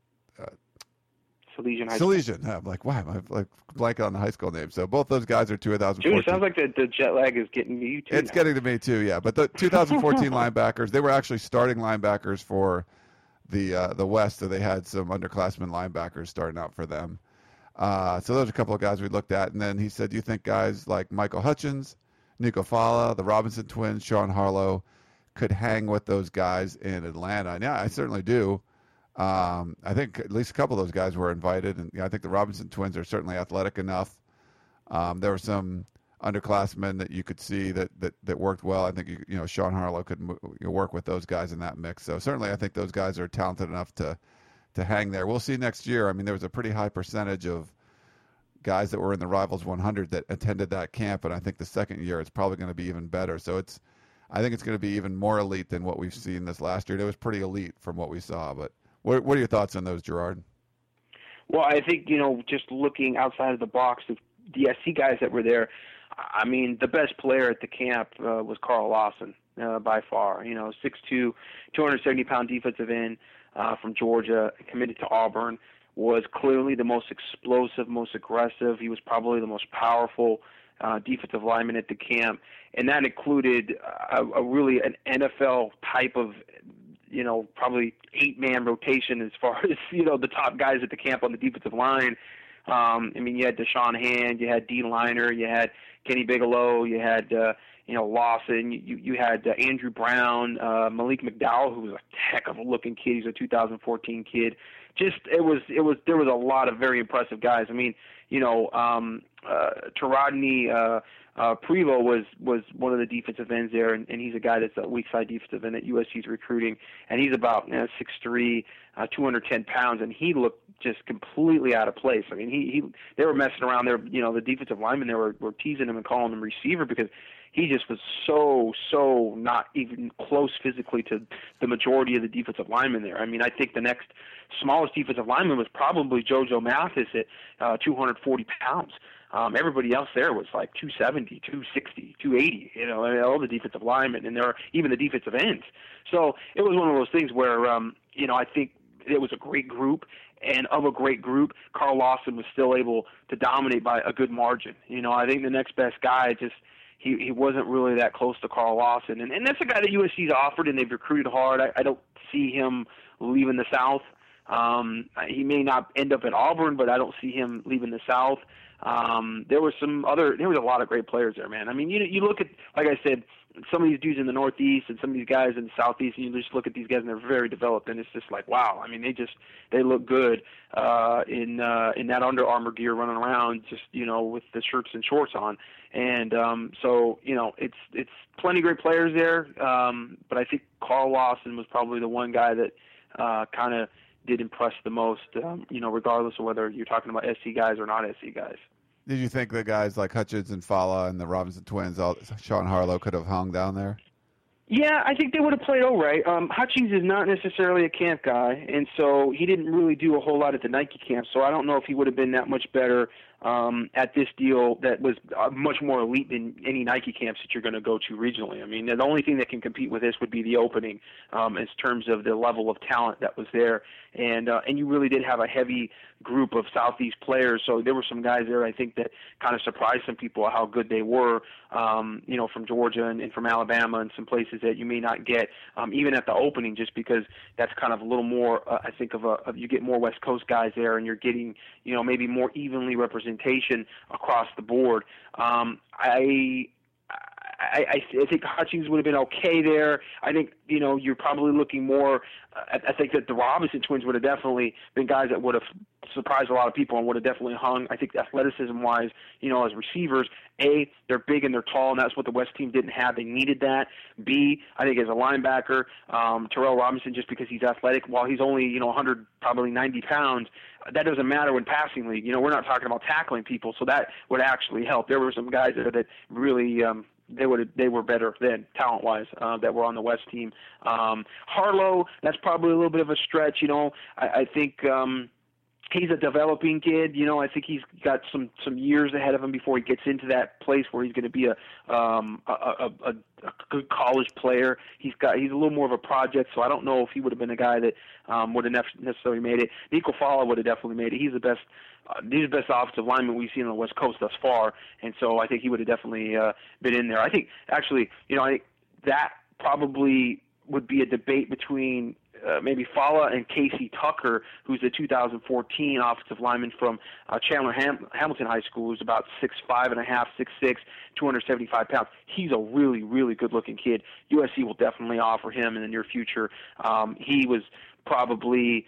Salesian High School. Salesian. I'm like, why am I blanking on the high school name? So both those guys are 2014. Dude, it sounds like the jet lag is getting to you too. It's getting to me too, yeah. But the 2014 linebackers, they were actually starting linebackers for the West, so they had some underclassmen linebackers starting out for them. So those are a couple of guys we looked at. And then he said, do you think guys like Michael Hutchins, Nico Fala, the Robinson twins, Sean Harlow could hang with those guys in Atlanta? And yeah, I certainly do. I think at least a couple of those guys were invited, and I think the Robinson twins are certainly athletic enough. There were some underclassmen that you could see that worked well. I think Sean Harlow could work with those guys in that mix. So certainly, I think those guys are talented enough to hang there. We'll see next year. I mean, there was a pretty high percentage of guys that were in the Rivals 100 that attended that camp, and I think the second year it's probably going to be even better. So I think it's going to be even more elite than what we've seen this last year. It was pretty elite from what we saw. But what are your thoughts on those, Gerard? Well, I think just looking outside of the box of the SC guys that were there. I mean, the best player at the camp was Carl Lawson by far. 6'2", 270-pound defensive end from Georgia, committed to Auburn, was clearly the most explosive, most aggressive. He was probably the most powerful defensive lineman at the camp, and that included really an NFL type of, probably 8-man rotation as far as, the top guys at the camp on the defensive line. You had Deshaun Hand, you had Dean Liner, you had Kenny Bigelow, you had Lawson, you had Andrew Brown, Malik McDowell, who was a heck of a looking kid. He's a 2014 kid. There was a lot of very impressive guys. I mean, Taradni Prevo was one of the defensive ends there, and he's a guy that's a weak side defensive end that USC's recruiting, and he's about 6'3", 210 pounds, and he looked just completely out of place. I mean, they were messing around there. The defensive linemen there were teasing him and calling him receiver because he just was so not even close physically to the majority of the defensive linemen there. I mean, I think the next smallest defensive lineman was probably JoJo Mathis at 240 pounds. Everybody else there was like 270, 260, 280, all the defensive linemen, and there were even the defensive ends. So it was one of those things where, I think it was a great group, and of a great group, Carl Lawson was still able to dominate by a good margin. I think the next best guy he wasn't really that close to Carl Lawson, and that's a guy that USC's offered, and they've recruited hard. I don't see him leaving the South. He may not end up at Auburn, but I don't see him leaving the South. There was a lot of great players there, man. I mean, you look at, like I said, some of these dudes in the Northeast and some of these guys in the Southeast, and you just look at these guys and they're very developed, and it's just like, wow. I mean, they look good in that Under Armour gear running around, just with the shirts and shorts on, and so it's plenty of great players there. But I think Carl Lawson was probably the one guy that kind of did impress the most, regardless of whether you're talking about SC guys or not SC guys. Did you think the guys like Hutchins and Fala and the Robinson twins, Sean Harlow, could have hung down there? Yeah, I think they would have played all right. Hutchins is not necessarily a camp guy, and so he didn't really do a whole lot at the Nike camp, so I don't know if he would have been that much better at this deal that was much more elite than any Nike camps that you're going to go to regionally. I mean, the only thing that can compete with this would be the opening in terms of the level of talent that was there. And you really did have a heavy group of Southeast players, so there were some guys there, I think, that kind of surprised some people how good they were, from Georgia and from Alabama and some places that you may not get even at the opening, just because that's kind of a little more, I think, you get more West Coast guys there, and you're getting, maybe more evenly representation across the board. I think Hutchins would have been okay there. I think, you're probably looking more I think that the Robinson twins would have definitely been guys that would have surprised a lot of people and would have definitely hung. I think athleticism-wise, as receivers, A, they're big and they're tall, and that's what the West team didn't have. They needed that. B, I think as a linebacker, Terrell Robinson, just because he's athletic, while he's only, 100, probably 90 pounds, that doesn't matter when passing league. We're not talking about tackling people, so that would actually help. There were some guys there that really they were better than talent-wise that were on the West team. Harlow, that's probably a little bit of a stretch. I think he's a developing kid. I think he's got some years ahead of him before he gets into that place where he's going to be a good college player. He's a little more of a project, so I don't know if he would have been a guy that would have necessarily made it. Nico Fala would have definitely made it. He's the best offensive lineman we've seen on the West Coast thus far, and so I think he would have definitely been in there. I think actually, I think that probably would be a debate between maybe Fala and Casey Tucker, who's the 2014 offensive lineman from Chandler Hamilton High School, who's about 6'5.5", 6'6", 275 pounds. He's a really, really good-looking kid. USC will definitely offer him in the near future. He was probably,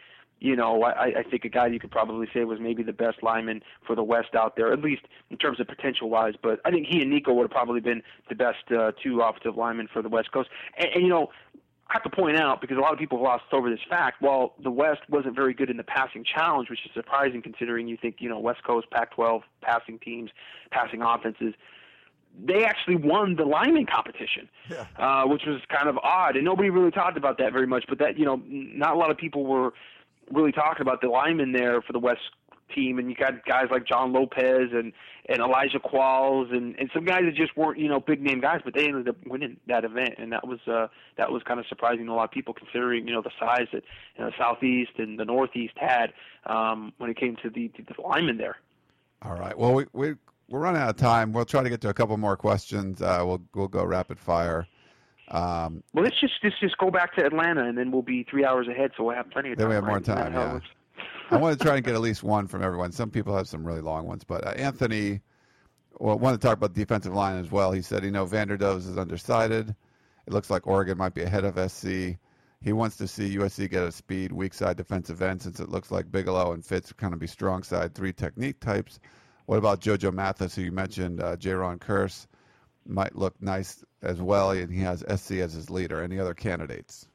I think a guy you could probably say was maybe the best lineman for the West out there, at least in terms of potential-wise. But I think he and Nico would have probably been the best two offensive linemen for the West Coast. And I have to point out, because a lot of people have lost over this fact, while the West wasn't very good in the passing challenge, which is surprising considering you think, West Coast, Pac-12 passing teams, passing offenses, they actually won the lineman competition, which was kind of odd. And nobody really talked about that very much, but that, not a lot of people were really talking about the linemen there for the West team, and you got guys like John Lopez and Elijah Qualls and some guys that just weren't big name guys, but they ended up winning that event, and that was kind of surprising to a lot of people considering the size that the Southeast and the Northeast had when it came to the linemen there. All right, well we're running out of time. We'll try to get to a couple more questions. We'll go rapid fire. Well, let's just go back to Atlanta, and then we'll be 3 hours ahead, so we'll have plenty of time. Then we have more time. Yeah. I want to try and get at least one from everyone. Some people have some really long ones, but Anthony, wanted to talk about defensive line as well. He said, Vanderdoes is undecided. It looks like Oregon might be ahead of SC. He wants to see USC get a speed, weak side defensive end, since it looks like Bigelow and Fitz are kind of be strong side 3 technique types. What about JoJo Mathis, who you mentioned, Jaron Kearse might look nice as well, and he has SC as his leader. Any other candidates?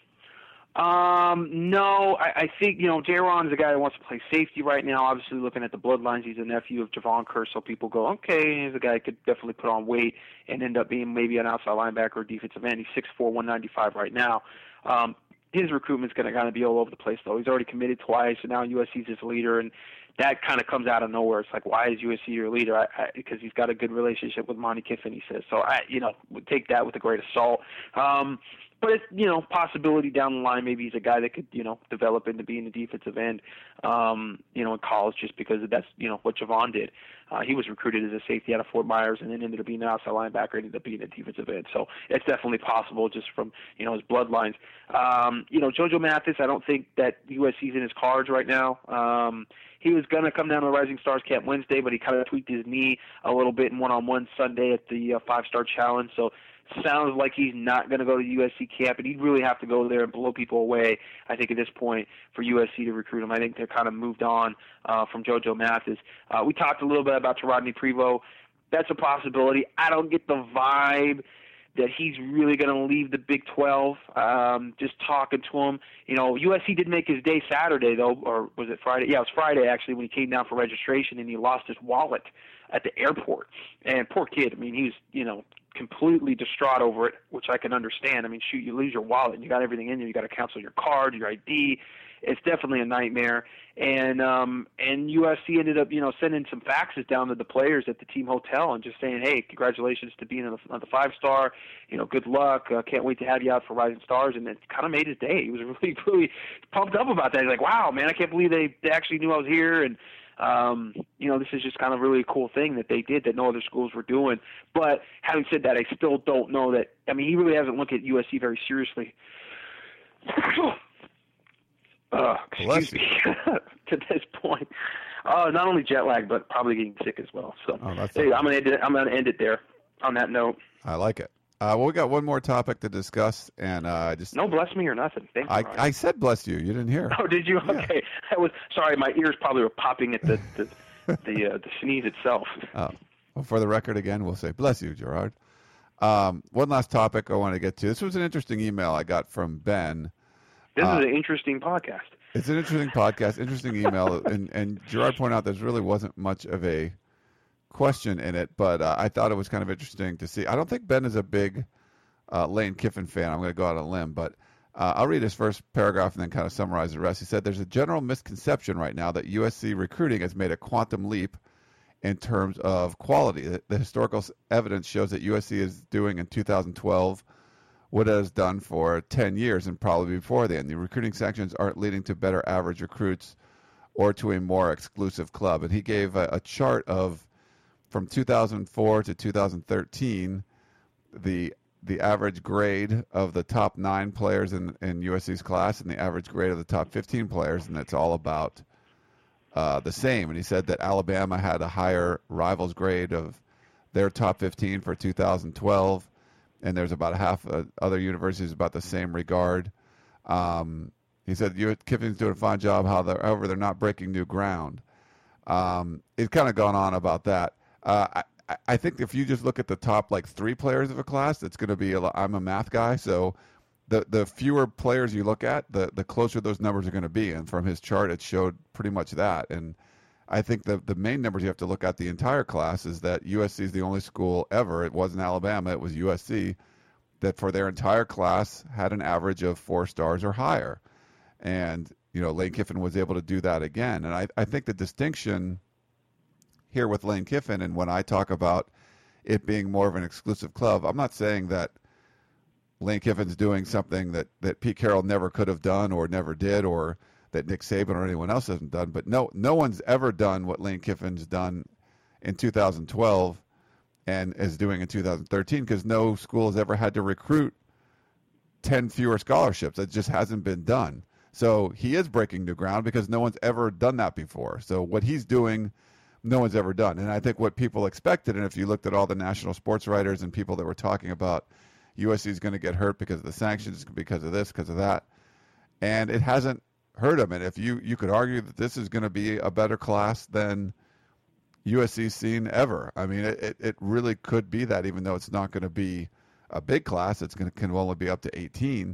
No, I think, Jaron is a guy that wants to play safety right now. Obviously, looking at the bloodlines, he's a nephew of Javon Kearse, so people go, okay, he's a guy that could definitely put on weight and end up being maybe an outside linebacker or defensive end. He's 6'4", 195 right now. His recruitment's going to kind of be all over the place, though. He's already committed twice, and now USC's his leader, and that kind of comes out of nowhere. It's like, why is USC your leader? Because he's got a good relationship with Monty Kiffin, he says. So, take that with a grain of salt. But it's, possibility down the line. Maybe he's a guy that could, develop into being a defensive end, in college, just because that's, what Javon did. He was recruited as a safety out of Fort Myers and then ended up being an outside linebacker and ended up being a defensive end. So it's definitely possible just from, his bloodlines. JoJo Mathis, I don't think that USC's in his cards right now. He was going to come down to the Rising Stars Camp Wednesday, but he kind of tweaked his knee a little bit in one-on-one Sunday at the 5-Star Challenge. So sounds like he's not going to go to USC camp, and he'd really have to go there and blow people away, I think, at this point for USC to recruit him. I think they're kind of moved on from JoJo Mathis. We talked a little bit about Rodney Prevost. That's a possibility. I don't get the vibe that he's really going to leave the Big 12. Just talking to him, USC did make his day Saturday, though, or was it Friday? Yeah, it was Friday, actually, when he came down for registration, and he lost his wallet at the airport. And poor kid, I mean, he was, completely distraught over it, which I can understand. I mean, shoot, you lose your wallet and you got everything in there. You got to cancel your card, your ID. It's definitely a nightmare. And USC ended up, sending some faxes down to the players at the team hotel and just saying, hey, congratulations to being on the 5-Star. Good luck. Can't wait to have you out for Rising Stars. And it kind of made his day. He was really, really pumped up about that. He's like, wow, man, I can't believe they actually knew I was here. And this is just kind of really a cool thing that they did that no other schools were doing. But having said that, I still don't know that. I mean, he really hasn't looked at USC very seriously. Excuse me. To this point, not only jet lag, but probably getting sick as well. So hey, I'm gonna end it there on that note. I like it. Well, we got one more topic to discuss, and just no bless me or nothing. Thank you. I said bless you. You didn't hear. Oh, did you? Yeah. Okay. I was sorry. My ears probably were popping at the sneeze itself. Well, for the record, again, we'll say bless you, Gerard. One last topic I want to get to. This was an interesting email I got from Ben. This is an interesting podcast. It's an interesting podcast, interesting email, and Gerard pointed out there really wasn't much of a question in it, but I thought it was kind of interesting to see. I don't think Ben is a big Lane Kiffin fan. I'm going to go out on a limb, but I'll read his first paragraph and then kind of summarize the rest. He said, there's a general misconception right now that USC recruiting has made a quantum leap in terms of quality. The historical evidence shows that USC is doing in 2012 what it has done for 10 years and probably before then. The recruiting sanctions aren't leading to better average recruits or to a more exclusive club. And he gave a chart of from 2004 to 2013, the average grade of the top 9 players in USC's class and the average grade of the top 15 players, and it's all about the same. And he said that Alabama had a higher rivals grade of their top 15 for 2012, and there's about half other universities about the same regard. He said Kiffin's doing a fine job, however, they're not breaking new ground. It's kind of gone on about that. I think if you just look at the top 3 players of a class, it's going to be I'm a math guy, so the fewer players you look at, the closer those numbers are going to be. And from his chart, it showed pretty much that. And I think the main numbers you have to look at the entire class is that USC is the only school ever, it wasn't Alabama, it was USC, that for their entire class had an average of 4 stars or higher. And, Lane Kiffin was able to do that again. And I think the distinction here with Lane Kiffin, and when I talk about it being more of an exclusive club, I'm not saying that Lane Kiffin's doing something that Pete Carroll never could have done or never did, or that Nick Saban or anyone else hasn't done. But no one's ever done what Lane Kiffin's done in 2012 and is doing in 2013, because no school has ever had to recruit 10 fewer scholarships. It just hasn't been done. So he is breaking new ground because no one's ever done that before. So what he's doing, no one's ever done. And I think what people expected, and if you looked at all the national sports writers and people that were talking about USC is going to get hurt because of the sanctions, because of this, because of that, and it hasn't hurt them. And if you could argue that this is going to be a better class than USC's seen ever. I mean, it really could be that, even though it's not going to be a big class, can only be up to 18.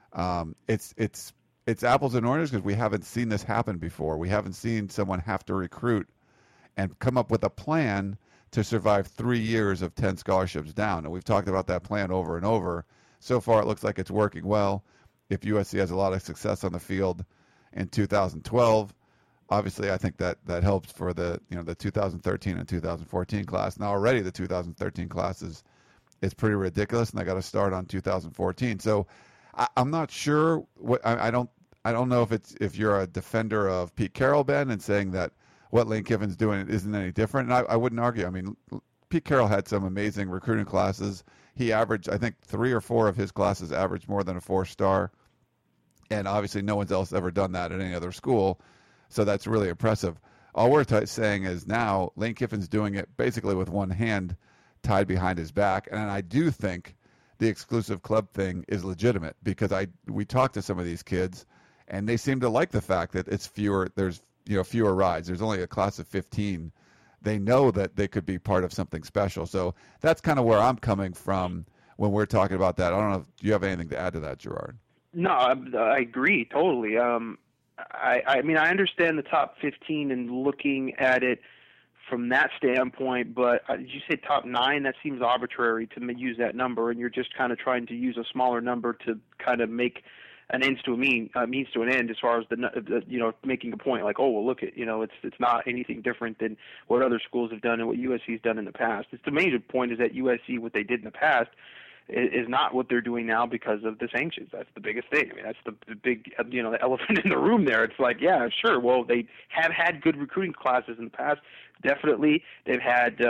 It's apples and oranges because we haven't seen this happen before. We haven't seen someone have to recruit and come up with a plan to survive 3 years of 10 scholarships down. And we've talked about that plan over and over. So far, it looks like it's working well. If USC has a lot of success on the field in 2012, obviously I think that helps for the 2013 and 2014 class. Now already the 2013 class is pretty ridiculous, and they got to start on 2014. So I'm not sure. I don't know if you're a defender of Pete Carroll, Ben, and saying that what Lane Kiffin's doing isn't any different. And I wouldn't argue. I mean, Pete Carroll had some amazing recruiting classes. He averaged, I think, 3 or 4 of his classes averaged more than a 4-star. And obviously no one's else ever done that at any other school. So that's really impressive. All we're saying is now Lane Kiffin's doing it basically with one hand tied behind his back. And I do think the exclusive club thing is legitimate because we talked to some of these kids and they seem to like the fact that it's there's fewer rides. There's only a class of 15. They know that they could be part of something special. So that's kind of where I'm coming from when we're talking about that. I don't know if you have anything to add to that, Gerard. No, I agree totally. I mean, I understand the top 15 and looking at it from that standpoint, but did you say top 9? That seems arbitrary to use that number, and you're just kind of trying to use a smaller number to kind of make an ends to a means to an end, as far as the making a point like, oh well, look at it's not anything different than what other schools have done and what USC's done in the past. It's the major point is that USC, what they did in the past, is not what they're doing now because of the sanctions. That's the biggest thing. I mean, that's the big the elephant in the room there. It's like, yeah, sure. Well, they have had good recruiting classes in the past. Definitely, they've had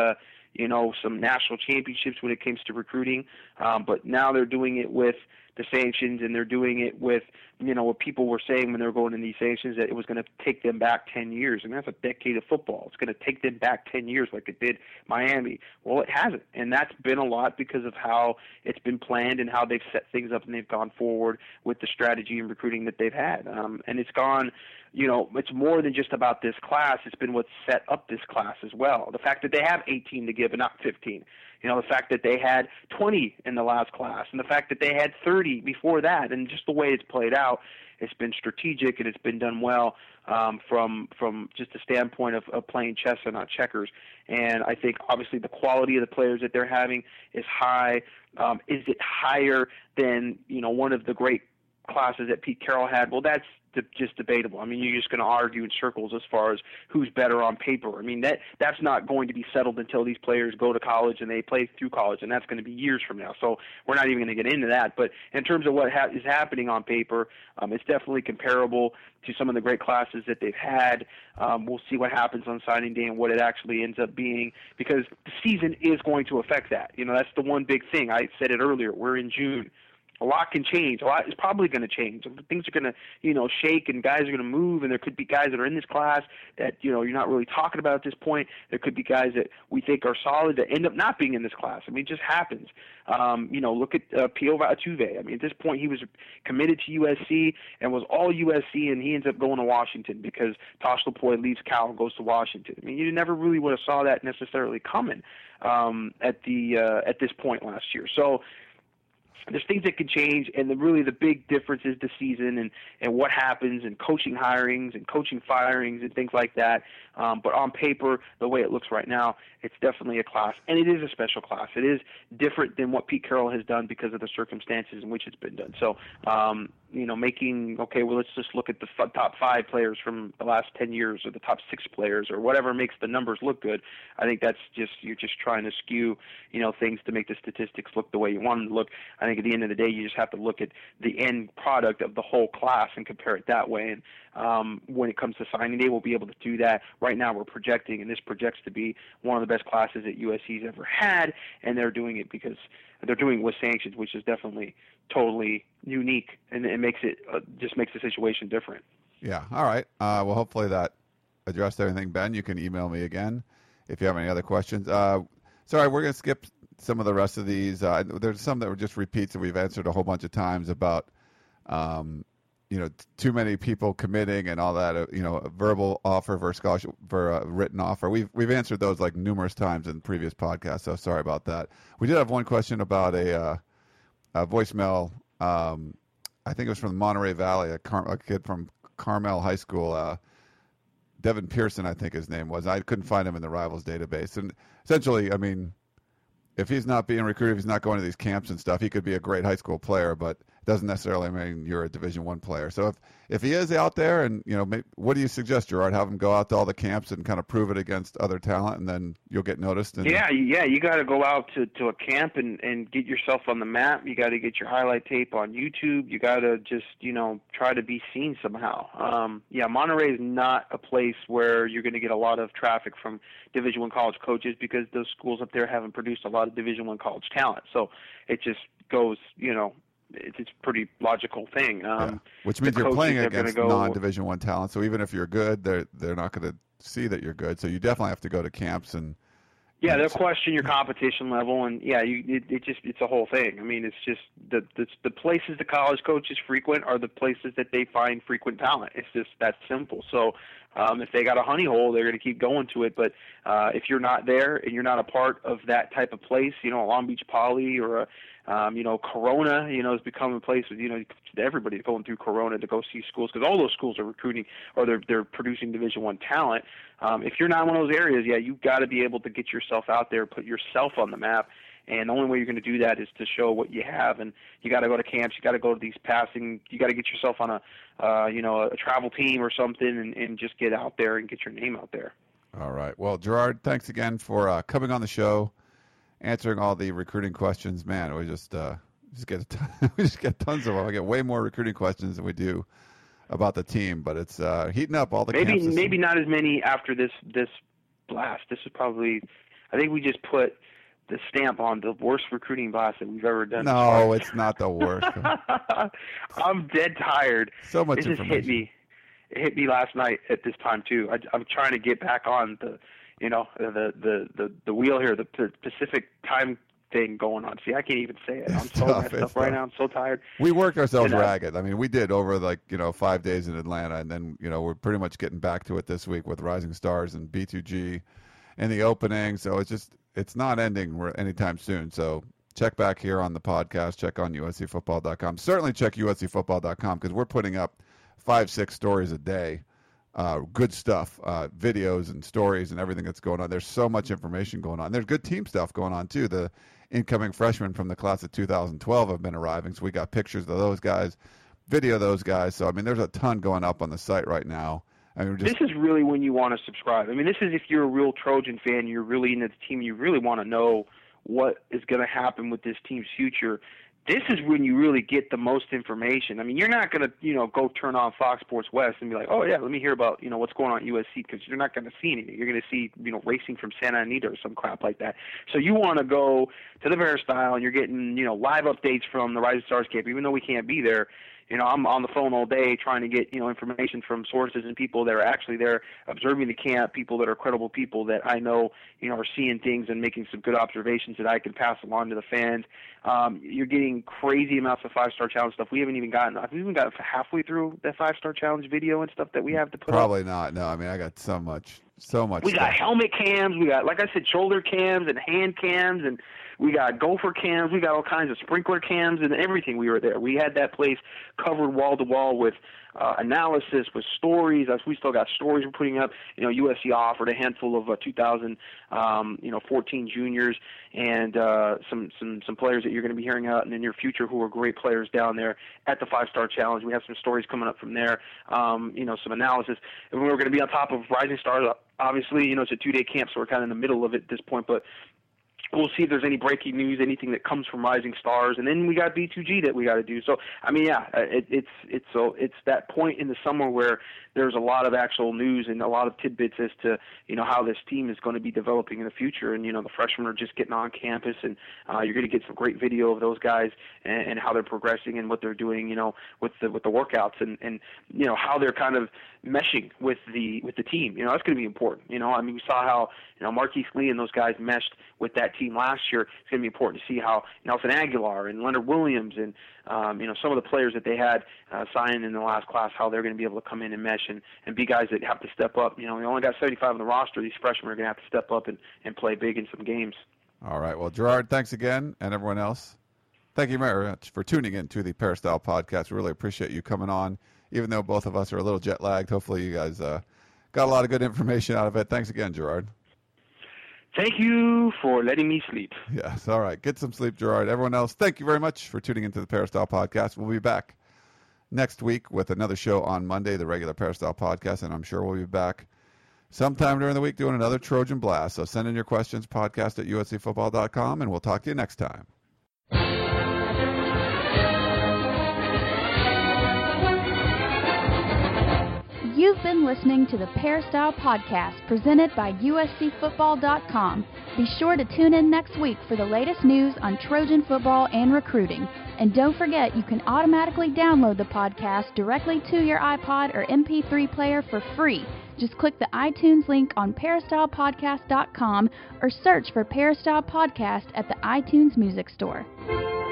some national championships when it comes to recruiting, but now they're doing it with the sanctions, and they're doing it with what people were saying when they were going in these sanctions, that it was going to take them back 10 years. I mean, that's a decade of football. It's going to take them back 10 years like it did Miami. Well, it hasn't, and that's been a lot because of how it's been planned and how they've set things up and they've gone forward with the strategy and recruiting that they've had. And it's gone, it's more than just about this class. It's been what's set up this class as well. The fact that they have 18 to give and not 15. The fact that they had 20 in the last class, and the fact that they had 30 before that, and just the way it's played out, it's been strategic and it's been done well from just a standpoint of playing chess and not checkers. And I think obviously the quality of the players that they're having is high. Is it higher than one of the great classes that Pete Carroll had? Well, that's just debatable. I mean, you're just going to argue in circles as far as who's better on paper. I mean, that's not going to be settled until these players go to college and they play through college, and that's going to be years from now. So we're not even going to get into that. But in terms of what is happening on paper, it's definitely comparable to some of the great classes that they've had. We'll see what happens on signing day and what it actually ends up being, because the season is going to affect that. That's the one big thing. I said it earlier. We're in June. A lot can change. A lot is probably going to change. Things are going to, shake, and guys are going to move, and there could be guys that are in this class that, you're not really talking about at this point. There could be guys that we think are solid that end up not being in this class. I mean, it just happens. Look at Pio Altuve. I mean, at this point, he was committed to USC and was all USC, and he ends up going to Washington because Tosh Lupoi leaves Cal and goes to Washington. I mean, you never really would have saw that necessarily coming at this point last year. So there's things that can change, and really the big difference is the season and what happens, and coaching hirings and coaching firings and things like that. But on paper, the way it looks right now, it's definitely a class, and it is a special class. It is different than what Pete Carroll has done because of the circumstances in which it's been done. So, let's just look at the top 5 players from the last 10 years, or the top 6 players, or whatever makes the numbers look good. I think you're just trying to skew, things to make the statistics look the way you want them to look. I think at the end of the day, you just have to look at the end product of the whole class and compare it that way. And when it comes to signing day, we'll be able to do that. Right now, we're projecting, and this projects to be one of the best classes that USC's ever had, and they're doing it because they're doing it with sanctions, which is definitely totally unique, and it makes it just makes the situation different. Yeah. All right. Well, hopefully that addressed everything. Ben, you can email me again if you have any other questions. Sorry, we're going to skip some of the rest of these. There's some that were just repeats that we've answered a whole bunch of times about, too many people committing and all that. A verbal offer versus scholarship for a written offer. We've answered those like numerous times in previous podcasts. So sorry about that. We did have one question about a voicemail. I think it was from the Monterey Valley, a kid from Carmel High School. Devin Pearson, I think his name was. I couldn't find him in the Rivals database. And essentially, I mean, if he's not being recruited, if he's not going to these camps and stuff, he could be a great high school player. But doesn't necessarily mean you're a Division I player. So if he is out there, and what do you suggest, Gerard? Have him go out to all the camps and kind of prove it against other talent, and then you'll get noticed. Yeah, you got to go out to a camp and get yourself on the map. You got to get your highlight tape on YouTube. You got to just try to be seen somehow. Monterey is not a place where you're going to get a lot of traffic from Division I college coaches, because those schools up there haven't produced a lot of Division I college talent. So it just goes, it's a pretty logical thing. Which means you're playing against non-Division I talent. So even if you're good, they're not going to see that you're good. So you definitely have to go to camps and. Yeah, they'll question your competition level, and it's a whole thing. I mean, it's just the places the college coaches frequent are the places that they find frequent talent. It's just that simple. So if they got a honey hole, they're going to keep going to it. But if you're not there and you're not a part of that type of place, a Long Beach Poly or a Corona, has become a place with, everybody's going through Corona to go see schools, because all those schools are recruiting, or they're producing Division I talent. If you're not in one of those areas, you've got to be able to get yourself out there, put yourself on the map. And the only way you're going to do that is to show what you have. And you got to go to camps. You got to go to these passing. You got to get yourself on a travel team or something, and just get out there and get your name out there. All right. Well, Gerard, thanks again for coming on the show, answering all the recruiting questions. Man, we just get we just get tons of them. I get way more recruiting questions than we do about the team, but it's heating up. All the camps maybe not as many after this blast. This is probably, I think we just put the stamp on the worst recruiting blast that we've ever done. No, it's not the worst. I'm dead tired. So much information. information. It hit me last night at this time too. I'm trying to get back on the wheel here, the Pacific time thing going on. See, I can't even say it. I'm so messed up right now. I'm so tired. We worked ourselves ragged. I mean, we did over 5 days in Atlanta, and then we're pretty much getting back to it this week with Rising Stars and B2G and the opening. So it's not ending anytime soon. So check back here on the podcast. Check on USCFootball.com. Certainly check USCFootball.com, because we're putting up 5-6 stories a day. Good stuff, videos and stories and everything that's going on. There's so much information going on. There's good team stuff going on too. The incoming freshmen from the class of 2012 have been arriving, so we got pictures of those guys, video of those guys. So I mean, there's a ton going up on the site right now. I mean, this is really when you want to subscribe. I mean, this is if you're a real Trojan fan, you're really into the team, you really want to know what is going to happen with this team's future. This is when you really get the most information. I mean, you're not going to, go turn on Fox Sports West and be like, oh, yeah, let me hear about, what's going on at USC, because you're not going to see anything. You're going to see, racing from Santa Anita or some crap like that. So you want to go to the Peristyle, and you're getting, live updates from the Rising Stars camp, even though we can't be there. I'm on the phone all day trying to get, information from sources and people that are actually there observing the camp, people that are credible people that I know, are seeing things and making some good observations that I can pass along to the fans. You're getting crazy amounts of 5-star challenge stuff. We haven't even gotten halfway through that 5-star challenge video and stuff that we have to put Probably up. Not. No, I mean, I got so much. We got helmet cams. We got, like I said, shoulder cams and hand cams, and we got gopher cams. We got all kinds of sprinkler cams and everything. We were there. We had that place covered wall to wall with analysis, with stories. We still got stories we're putting up. USC offered a handful of 2014 juniors and some players that you're going to be hearing out in the near future who are great players down there at the 5-star challenge. We have some stories coming up from there. Some analysis, and we're going to be on top of Rising Stars. Obviously, it's a 2-day camp, so we're kind of in the middle of it at this point, but we'll see if there's any breaking news, anything that comes from Rising Stars, and then we got B2G that we got to do. So, I mean, it's that point in the summer where there's a lot of actual news and a lot of tidbits as to how this team is going to be developing in the future. And the freshmen are just getting on campus, and you're going to get some great video of those guys and how they're progressing and what they're doing, with the workouts and how they're kind of meshing with the team. That's going to be important. I mean, we saw how Marquise Lee and those guys meshed with that team last year. It's going to be important to see how Nelson Aguilar and Leonard Williams and some of the players that they had sign in the last class, how they're going to be able to come in and mesh and be guys that have to step up. We only got 75 on the roster. These freshmen are going to have to step up and play big in some games. All right. Well, Gerard, thanks again, and everyone else, thank you very much for tuning in to the Peristyle Podcast. We really appreciate you coming on, even though both of us are a little jet lagged. Hopefully you guys got a lot of good information out of it. Thanks again, Gerard. Thank you for letting me sleep. Yes, all right. Get some sleep, Gerard. Everyone else, thank you very much for tuning into the Peristyle Podcast. We'll be back next week with another show on Monday, the regular Peristyle Podcast, and I'm sure we'll be back sometime during the week doing another Trojan Blast. So send in your questions, podcast@uscfootball.com, and we'll talk to you next time. You've been listening to the Peristyle Podcast presented by USCFootball.com. Be sure to tune in next week for the latest news on Trojan football and recruiting. And don't forget, you can automatically download the podcast directly to your iPod or MP3 player for free. Just click the iTunes link on peristylepodcast.com or search for Peristyle Podcast at the iTunes Music Store.